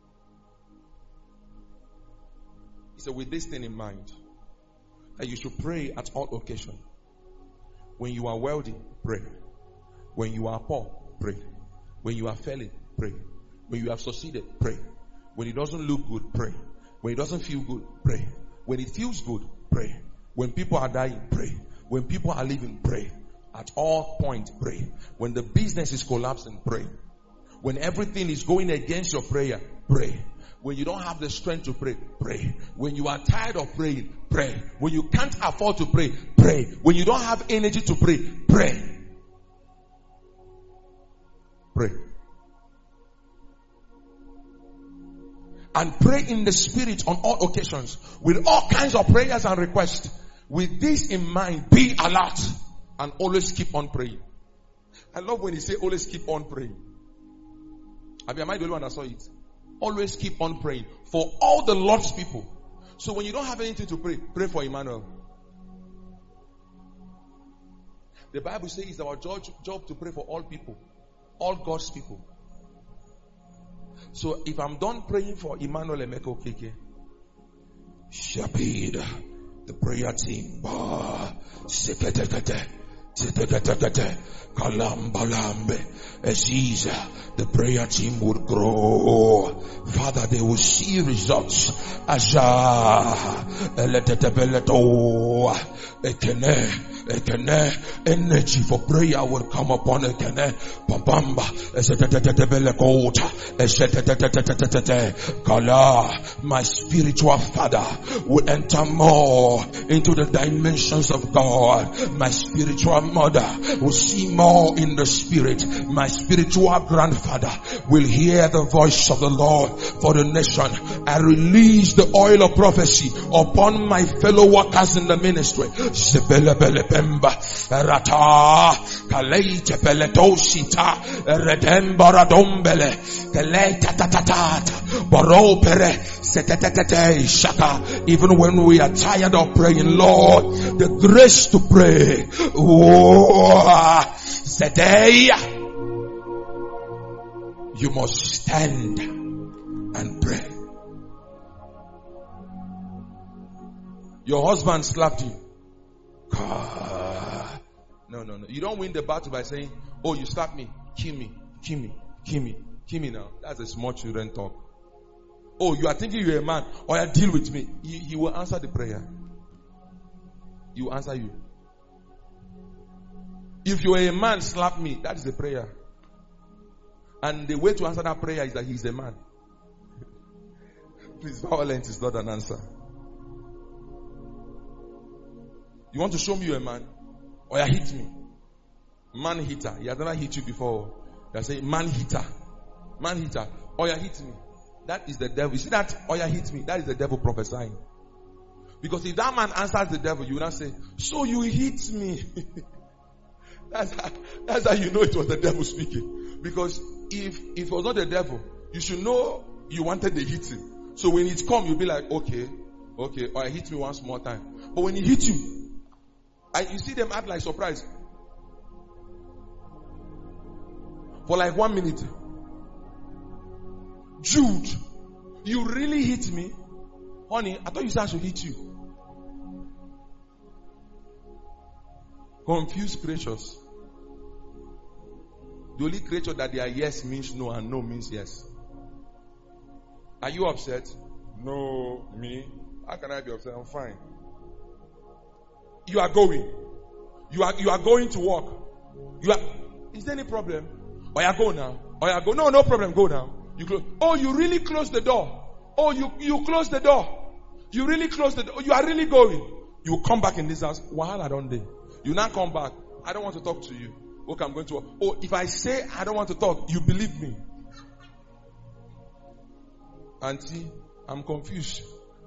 He said, with this thing in mind, that you should pray at all occasions. When you are wealthy, pray. When you are poor, pray. When you are failing, pray. When you have succeeded, pray. When it doesn't look good, pray. When it doesn't feel good, pray. When it feels good, pray. When people are dying, pray. When people are living, pray. At all points, pray. When the business is collapsing, pray. When everything is going against your prayer, pray. When you don't have the strength to pray, pray. When you are tired of praying, pray. When you can't afford to pray, pray. When you don't have energy to pray, pray. Pray. And pray in the Spirit on all occasions with all kinds of prayers and requests. With this in mind, be alert and always keep on praying. I love when he say always keep on praying. I mean, am I the only one that saw it? Always keep on praying for all the Lord's people. So when you don't have anything to pray, pray for Emmanuel. The Bible says it's our job to pray for all people. All God's people. So if I'm done praying for Emmanuel Emeka Okeke, Shabid, the prayer team, bah, seketekete, seketekete, kalambalambe, Aziza, the prayer team would grow. Father, they will see results. Aja, eletetebeleto, ekene, ekene, energy for prayer will come upon ekene, pabamba, esetetetebelekota, esetetetetetetete, kala, my spiritual father will enter more into the dimensions of God. My spiritual mother will see more in the spirit. My spiritual grandfather will hear the voice of the Lord for the nation. I release the oil of prophecy upon my fellow workers in the ministry. Even when we are tired of praying, Lord, the grace to pray. Oh, today you must stand and pray. Your husband slapped you. No, no, no. You don't win the battle by saying, oh, you slapped me. Kill me. Kill me. Kill me. Kill me now. That's a small children talk. Oh, you are thinking you're a man. Or you deal with me. He, he will answer the prayer. He will answer you. If you are a man, slap me. That is a prayer. And the way to answer that prayer is that he is a man. Please, violence is not an answer. You want to show me you're a man? Or you hit me. Man hitter. He has never hit you before. You are saying man hitter. Man hitter. Or you hit me. That is the devil. You see that? Or you hit me. That is the devil prophesying. Because if that man answers the devil, you will not say, so you hit me. That's how, that's how you know it was the devil speaking. Because if, if it was not the devil, you should know you wanted the hitting. So when it comes, you'll be like, okay, okay, or I hit me once more time. But when he hit you, I, you see them act like surprised. For like one minute. Jude, you really hit me? Honey, I thought you said I should hit you. Confused creatures. The only creature that their yes means no and no means yes. Are you upset? No, me. How can I be upset? I'm fine. You are going. You are you are going to work. You are. Is there any problem? Or you go now. Or you go. No, no problem. Go now. You close. Oh, you really closed the door. Oh, you you closed the door. You really closed the door. You are really going. You come back in this house. While I don't do. You now come back. I don't want to talk to you. Okay, I'm going to work. Oh, if I say I don't want to talk, you believe me. Auntie, I'm confused.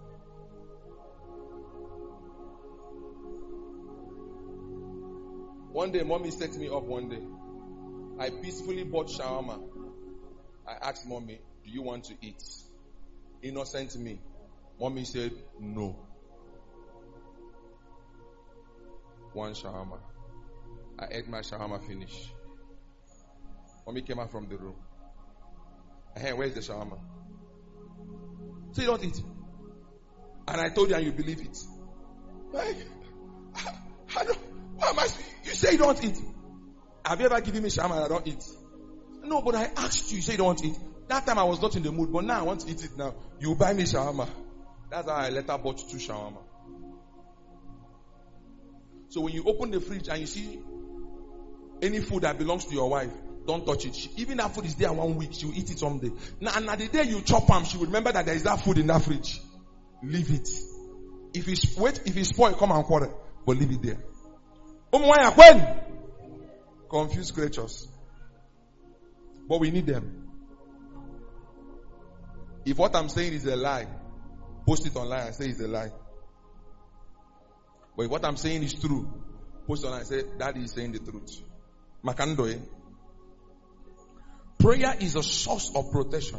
One day, mommy set me up one day. I peacefully bought shawarma. I asked mommy, do you want to eat? Innocent me. Mommy said, no. One shawarma. I ate my shawarma finish. Mommy came out from the room. Hey, where's the shawarma? So you don't eat. And I told you and you believe it. Like, I, I don't, why am I, you say you don't eat. Have you ever given me shawarma and I don't eat? No, but I asked you, you say you don't want to eat. That time I was not in the mood, but now I want to eat it now. You buy me shawarma. That's how I later bought two shawarma. So when you open the fridge and you see any food that belongs to your wife, don't touch it. She, even that food is there one week, she will eat it someday. Now, and at the day you chop them, she will remember that there is that food in that fridge. Leave it. If it's wait, if it's spoiled, come and quarrel, but leave it there. When confused creatures, but we need them. If what I'm saying is a lie, post it online and say it's a lie. But if what I'm saying is true, post it online and say that is saying the truth. Makandoe. Prayer is a source of protection.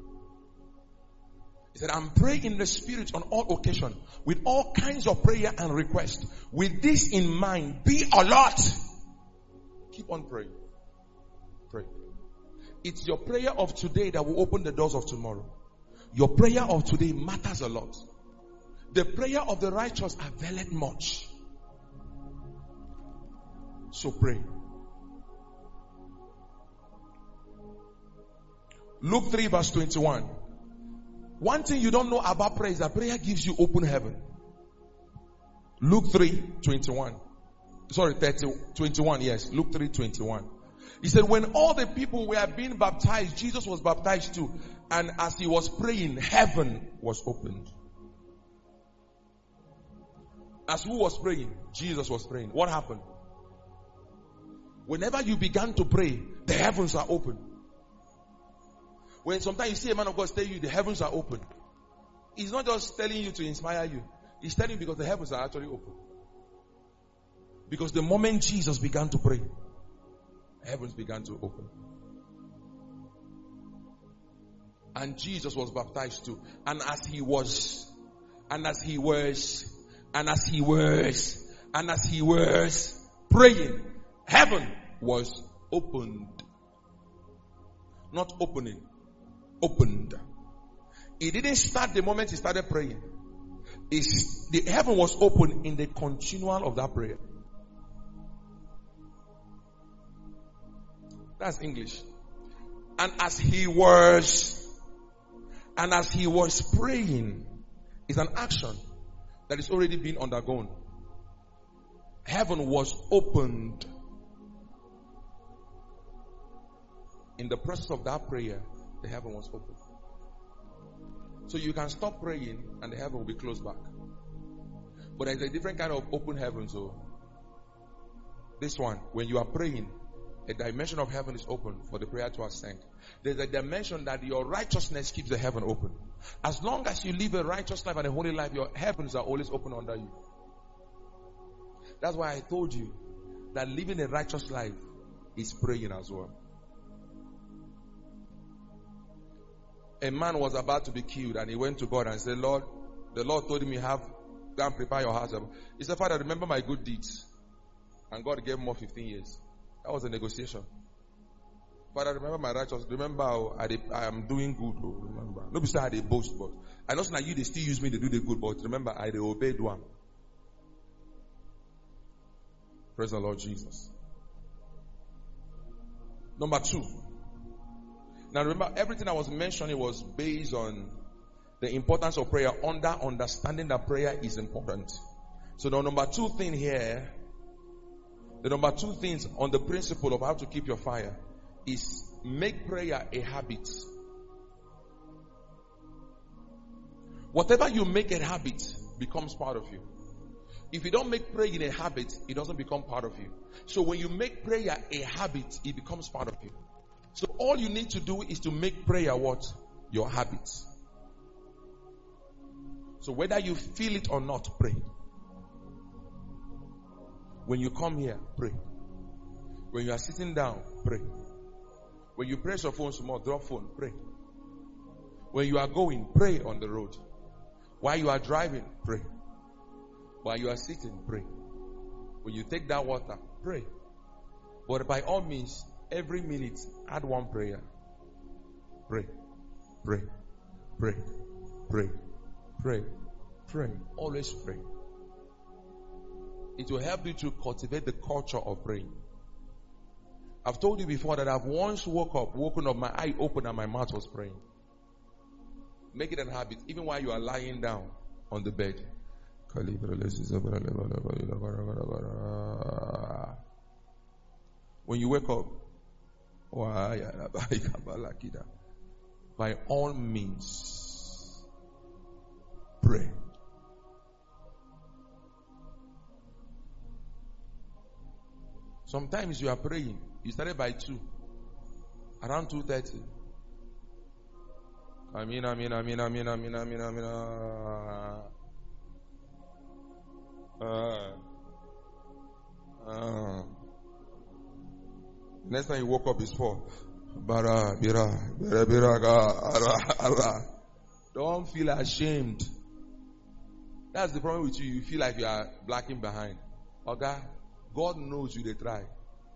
He said, I'm praying in the spirit on all occasions with all kinds of prayer and request. With this in mind, be alert. Keep on praying. Pray. It's your prayer of today that will open the doors of tomorrow. Your prayer of today matters a lot. The prayer of the righteous availeth much. So pray. Luke three verse twenty-one. One thing you don't know about prayer is that prayer gives you open heaven. Luke three twenty-one. Sorry, thirty, twenty-one, yes. Luke three twenty-one. He said, when all the people were being baptized, Jesus was baptized too. And as he was praying, heaven was opened. As who was praying? Jesus was praying. What happened? Whenever you began to pray, the heavens are open. When sometimes you see a man of God tell you the heavens are open, he's not just telling you to inspire you. He's telling you because the heavens are actually open. Because the moment Jesus began to pray, heavens began to open. And Jesus was baptized too. And as he was, and as he was, and as he was, and as he was praying, heaven was opened. Not opening. Opened. It didn't start the moment he started praying. It's, the heaven was open in the continual of that prayer. That's English. And as he was, and as he was praying, it's an action that is already been undergone. Heaven was opened. In the process of that prayer, the heaven was open. So you can stop praying and the heaven will be closed back. But there's a different kind of open heaven. So this one, when you are praying, a dimension of heaven is open for the prayer to ascend. There's a dimension that your righteousness keeps the heaven open. As long as you live a righteous life and a holy life, your heavens are always open under you. That's why I told you that living a righteous life is praying as well. A man was about to be killed and he went to God and said, Lord, the Lord told him you have, go and prepare your house. He said, Father, remember my good deeds. And God gave him more fifteen years. That was a negotiation. Father, remember my righteousness. Remember I, I am doing good. Oh, remember. Nobody say I they boast, but I know that you they still use me to do the good, but remember I they obeyed one. Praise the Lord Jesus. Number two. Now remember, everything I was mentioning was based on the importance of prayer, under understanding that prayer is important. So the number two thing here, the number two things on the principle of how to keep your fire is make prayer a habit. Whatever you make a habit becomes part of you. If you don't make prayer a habit, it doesn't become part of you. So when you make prayer a habit, it becomes part of you. So all you need to do is to make prayer what? Your habit. So whether you feel it or not, pray. When you come here, pray. When you are sitting down, pray. When you press your phone small, drop phone, pray. When you are going, pray on the road. While you are driving, pray. While you are sitting, pray. When you take that water, pray. But by all means, every minute, add one prayer. Pray. Pray. Pray. Pray. Pray. Pray. Always pray. It will help you to cultivate the culture of praying. I've told you before that I've once woke up, woken up, my eye open and my mouth was praying. Make it a habit, even while you are lying down on the bed. When you wake up, by all means, pray. Sometimes you are praying. You started by two. Around two thirty. Amin, amin, amin, amin, amin, amin, amin. Uh, uh. Next time you woke up is four. Bara, bira, bira, bira, ara, ara. Don't feel ashamed. That's the problem with you. You feel like you are blacking behind. Okay? God knows you, they try.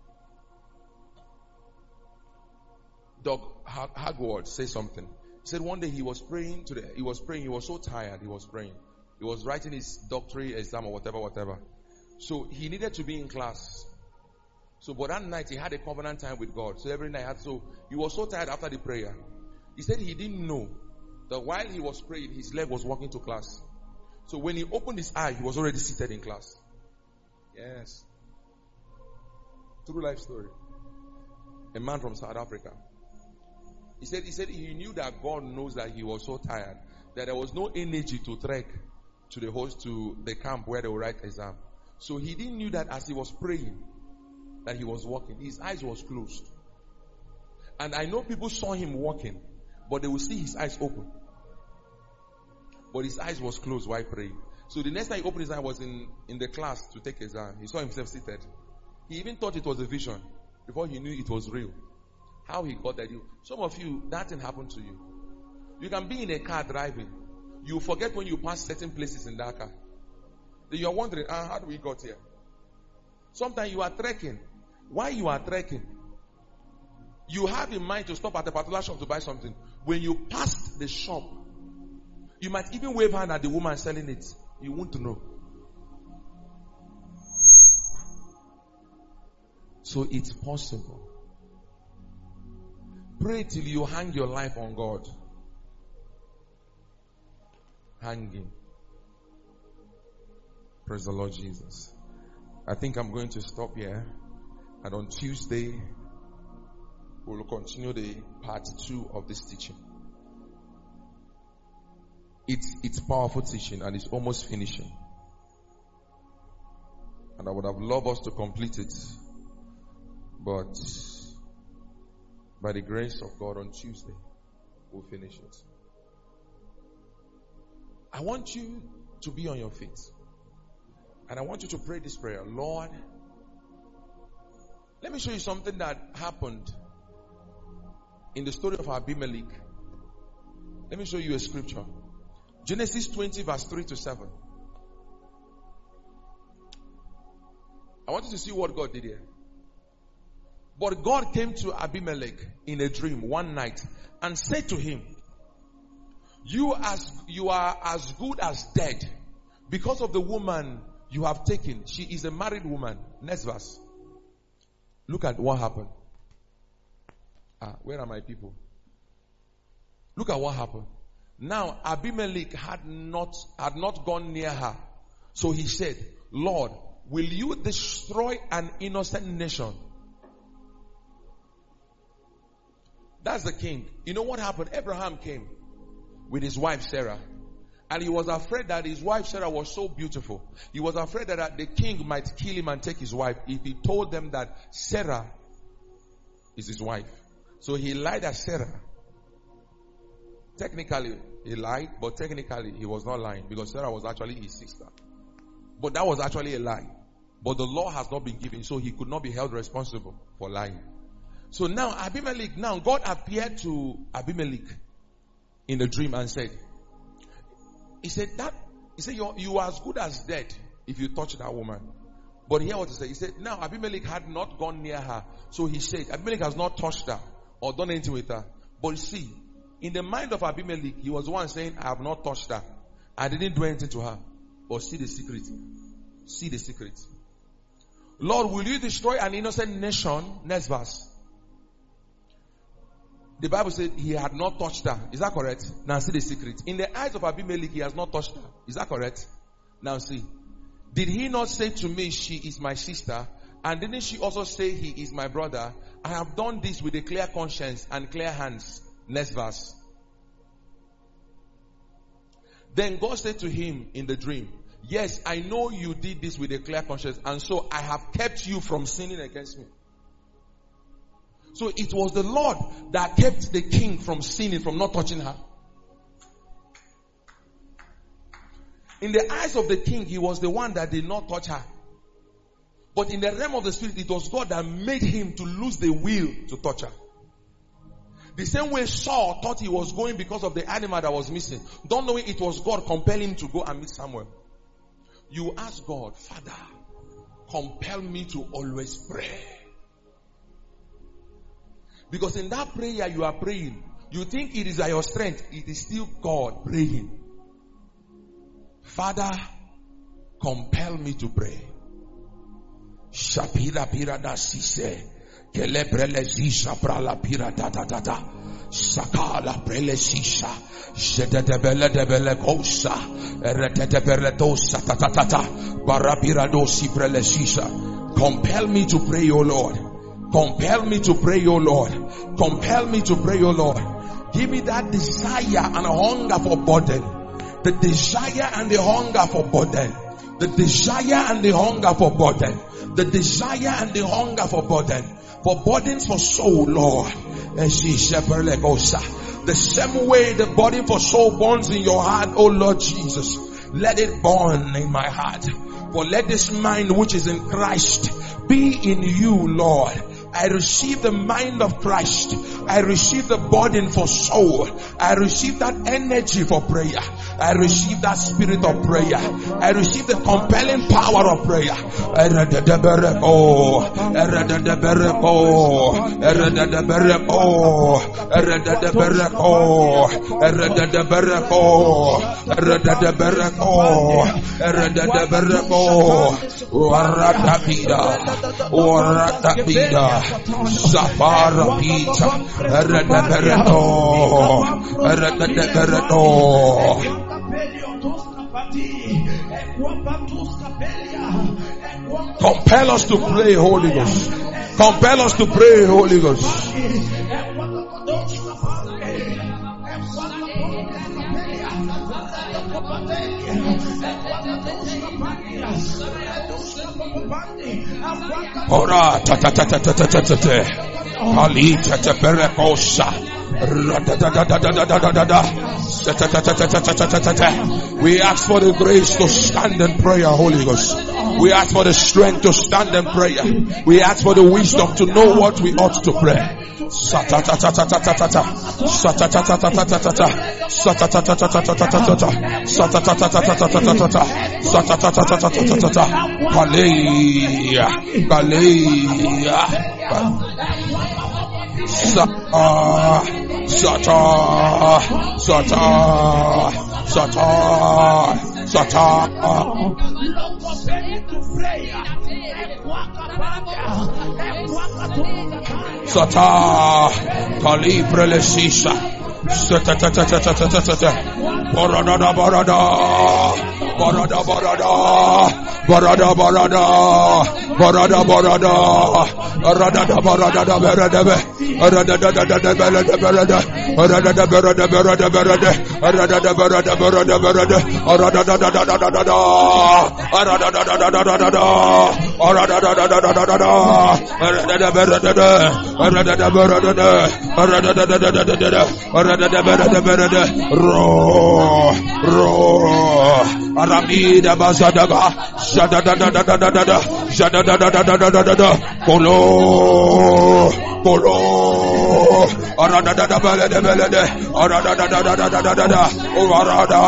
Doug Hagward said something. He said one day he was praying today. He was praying. He was so tired. He was praying. He was writing his doctorate exam or whatever, whatever. So he needed to be in class. So, but that night he had a covenant time with God. So every night, had, so he was so tired after the prayer. He said he didn't know that while he was praying, his leg was walking to class. So when he opened his eye, he was already seated in class. Yes. True life story. A man from South Africa. He said, he said he knew that God knows that he was so tired that there was no energy to trek to the host to the camp where they would write exam. So he didn't knew that as he was praying that he was walking. His eyes was closed. And I know people saw him walking, but they will see his eyes open. But his eyes was closed while praying. So the next time he opened his eye was in, in the class to take exam. He saw himself seated. He even thought it was a vision before he knew it was real. How he got that. Some of you, that thing happened to you. You can be in a car driving. You forget when you pass certain places in that car. Then you're wondering, ah, how do we got here? Sometimes you are trekking. While you are trekking, you have in mind to stop at a particular shop to buy something. When you pass the shop, you might even wave hand at the woman selling it. You won't know. So it's possible. Pray till you hang your life on God. Hanging. Praise the Lord Jesus. I think I'm going to stop here. And on Tuesday, we'll continue the part two of this teaching. It's, it's powerful teaching and it's almost finishing. And I would have loved us to complete it. But by the grace of God on Tuesday, we'll finish it. I want you to be on your feet. And I want you to pray this prayer. Lord, let me show you something that happened in the story of Abimelech. Let me show you a scripture. Genesis twenty verse three to seven. I want you to see what God did here. But God came to Abimelech in a dream one night and said to him, You as you are as good as dead because of the woman you have taken. She is a married woman. Next verse. Look at what happened. Ah, where are my people? Look at what happened. Now Abimelech had not had not gone near her. So he said, Lord, will you destroy an innocent nation? That's the king. You know what happened? Abraham came with his wife Sarah. And he was afraid that his wife Sarah was so beautiful. He was afraid that the king might kill him and take his wife if he told them that Sarah is his wife. So he lied at Sarah. Technically, he lied, but technically he was not lying because Sarah was actually his sister. But that was actually a lie. But the law has not been given, so he could not be held responsible for lying. So now Abimelech, now God appeared to Abimelech in a dream and said, He said that, he said, You're, you are as good as dead if you touch that woman. But hear what he said. He said, now Abimelech had not gone near her. So he said, Abimelech has not touched her or done anything with her. But see, in the mind of Abimelech, he was the one saying, I have not touched her. I didn't do anything to her. But see the secret. See the secret. Lord, will you destroy an innocent nation? Next verse. The Bible said he had not touched her. Is that correct? Now see the secret. In the eyes of Abimelech, he has not touched her. Is that correct? Now see. Did he not say to me, she is my sister? And didn't she also say he is my brother? I have done this with a clear conscience and clear hands. Next verse. Then God said to him in the dream, yes, I know you did this with a clear conscience, and so I have kept you from sinning against me. So it was the Lord that kept the king from sinning, from not touching her. In the eyes of the king, he was the one that did not touch her. But in the realm of the spirit, it was God that made him to lose the will to touch her. The same way Saul thought he was going because of the animal that was missing. Don't know it was God compelling him to go and meet Samuel. You ask God, Father, compel me to always pray. Because in that prayer you are praying, you think it is at your strength. It is still God praying. Father, compel me to pray. Shapira pira da sise. Kelebrele zisha prala pira da da da da. Sakala prele sisha. Jedebele debele kosa. Eretebele dosa ta ta ta ta. Barabira dosi prele sisha. Compel me to pray, O Lord. Compel me to pray, O Lord. Compel me to pray, O Lord. Give me that desire and hunger for burden. The desire and the hunger for burden. The desire and the hunger for burden. The desire and the hunger for burden. For burdens for soul, Lord. The same way the burden for soul burns in your heart, oh Lord Jesus. Let it burn in my heart. For let this mind which is in Christ be in you, Lord. I receive the mind of Christ. I receive the burden for soul. I receive that energy for prayer. I receive that spirit of prayer. I receive the compelling power of prayer. Zapara pizza, Eredeberedo, Eredeberedo. Compel us to pray, Holy Ghost. Compel us to pray, Holy Ghost. Ora ta ta ta ta ta ta ta ta ta. Ali ta ta perekosa. Ra da da da da da da da da da. Ta ta ta ta ta ta ta ta ta. We ask for the grace to stand in prayer, Holy Ghost. We ask for the strength to stand in prayer. We ask for the wisdom to know what we ought to pray. Sa ta ta ta ta ta ta ta. Sa ta ta ta ta ta ta ta. Sa ta ta ta ta ta ta ta ta. Sa ta ta ta ta ta ta ta ta. Sa ta ta ta ta ta ta ta. Hallelujah. Hallelujah. Sa Sata, Sata, Sata, Sata. Sata, Calibre le Sisa. Sata, Sata, Sata, Sata, Sata. Barada, barada, barada, barada, barada, barada, barada, barada, barada, barada, barada, barada, barada, barada, barada, barada, barada, arada da barada barada barada arada da da da da da da arada da da da da da da arada da da da da da da arada da barada da arada da barada da arada da da da da da arada da barada barada ro ro aramida bazadaga shada da da da da da da shada da da da da da da da kolo kolo arada da da balada balada arada da da da da da da da arada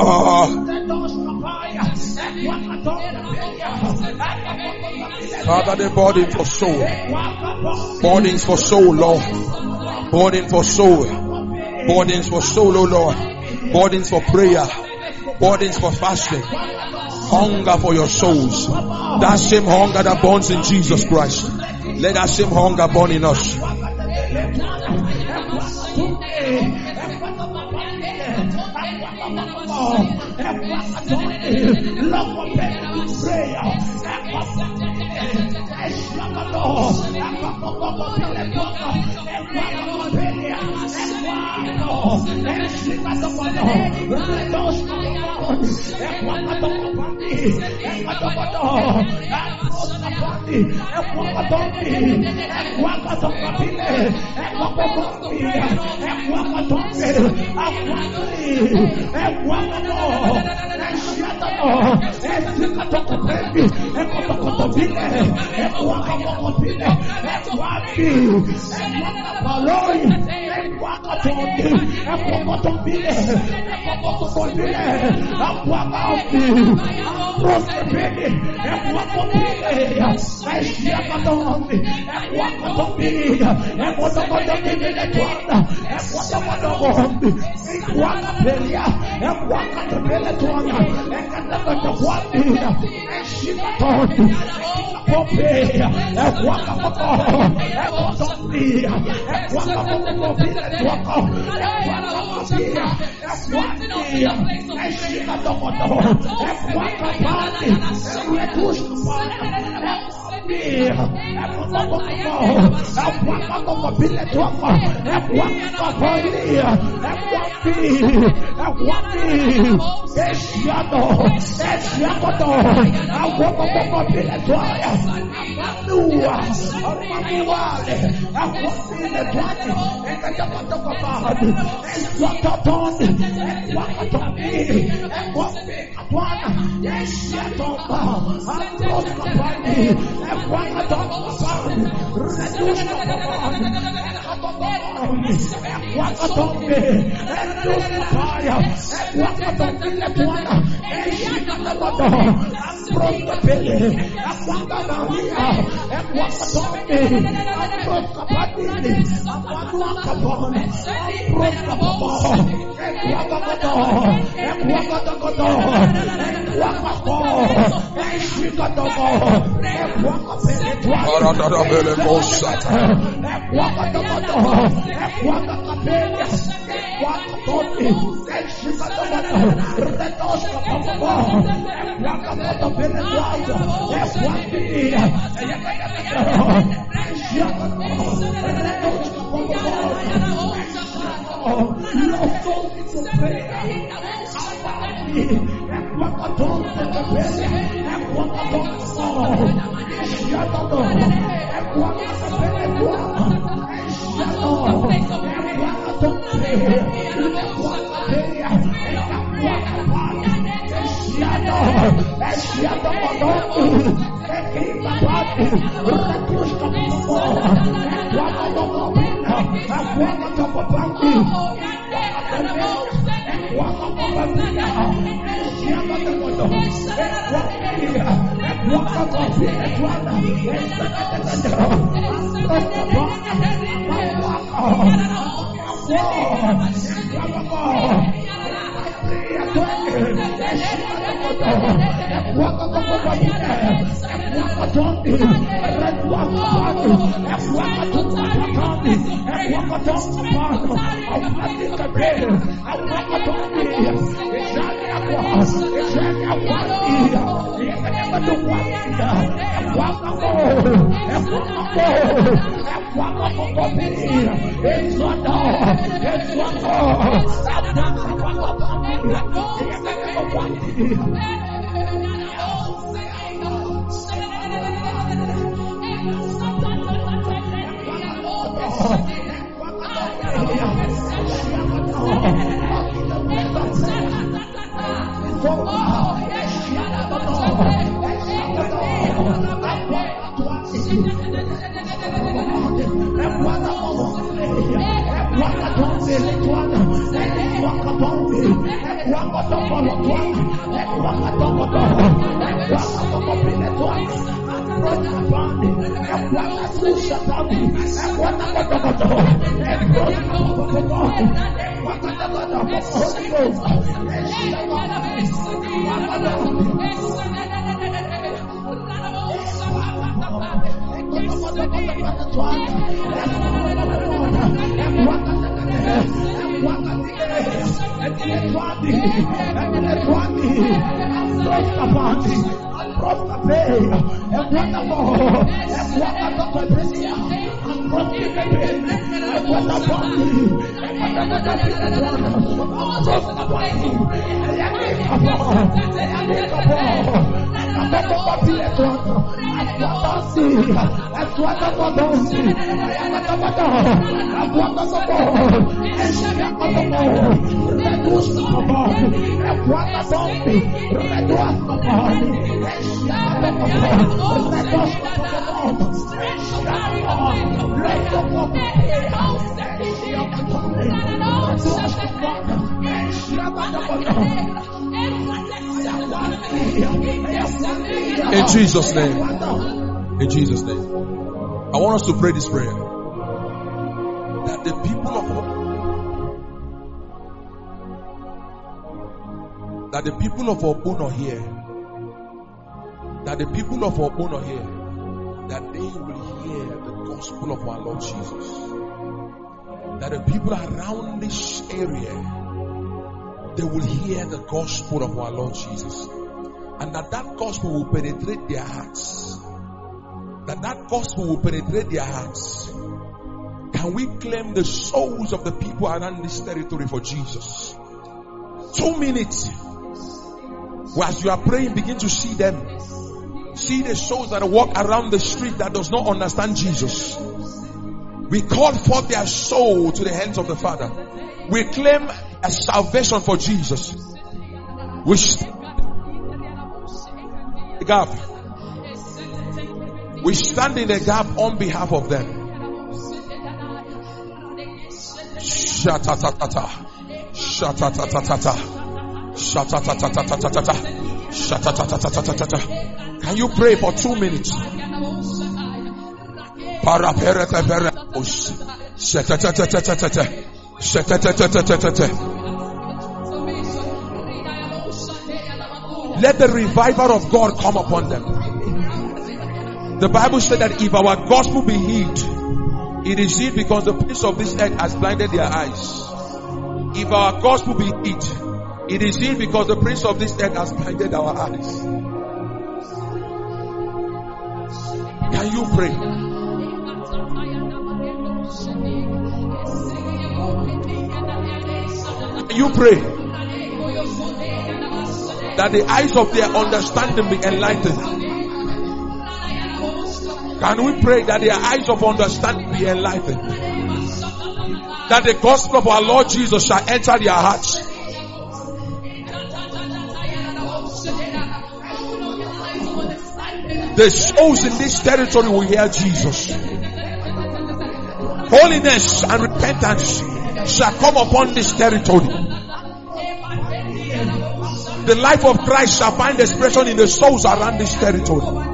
Father, the burden for soul, burdens for soul, Lord, burden for soul, burdens for soul, oh Lord, burdens for prayer, burdens for fasting. hunger for your souls. That same hunger that burns in Jesus Christ. Let that same hunger burn in us. In Jesus' name. In Jesus' name. I want us to pray this prayer. That the people of that the people of Obuno here, that the people of Obuno here, that they will hear the gospel of our Lord Jesus. That the people around this area, they will hear the gospel of our Lord Jesus. And that that gospel will penetrate their hearts. That that gospel will penetrate their hearts. Can we claim the souls of the people around this territory for Jesus? Two minutes. Well, as you are praying, begin to see them. See the souls that walk around the street that does not understand Jesus. We call forth their soul to the hands of the Father. We claim a salvation for Jesus. We stand in the gap. We stand in the gap on behalf of them. Shatatatata. Shatatatata. Shatatatata. Shatatatata. Can you pray for two minutes? Let the revival of God come upon them. The Bible said that if our gospel be hid, it is hid because the prince of this earth has blinded their eyes. If our gospel be hid, it is hid because the prince of this earth has blinded our eyes. Can you pray? Can you pray that the eyes of their understanding be enlightened? Can we pray that their eyes of understanding be enlightened? That the gospel of our Lord Jesus shall enter their hearts. The souls in this territory will hear Jesus. Holiness and repentance shall come upon this territory. The life of Christ shall find expression in the souls around this territory.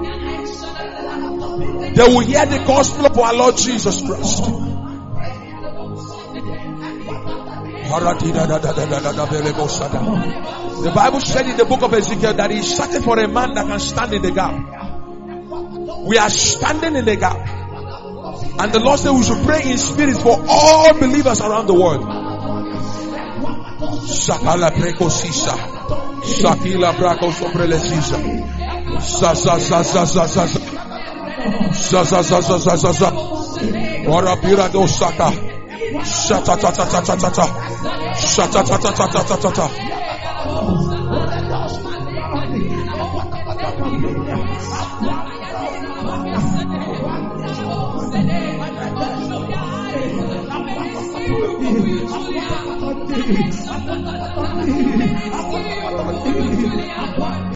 They will hear the gospel of our Lord Jesus Christ. The Bible said in the book of Ezekiel that He is searching for a man that can stand in the gap. We are standing in the gap. And the Lord said we should pray in spirit for all believers around the world. Shakala preko sisa. Shakila brako sobrele sisa. Sa sa sa sa sa sa sa. Sa sa sa sa sa sa sa. Warapira do saka. Shata ta ta ta ta ta ta. Shata ta ta ta ta ta ta ta.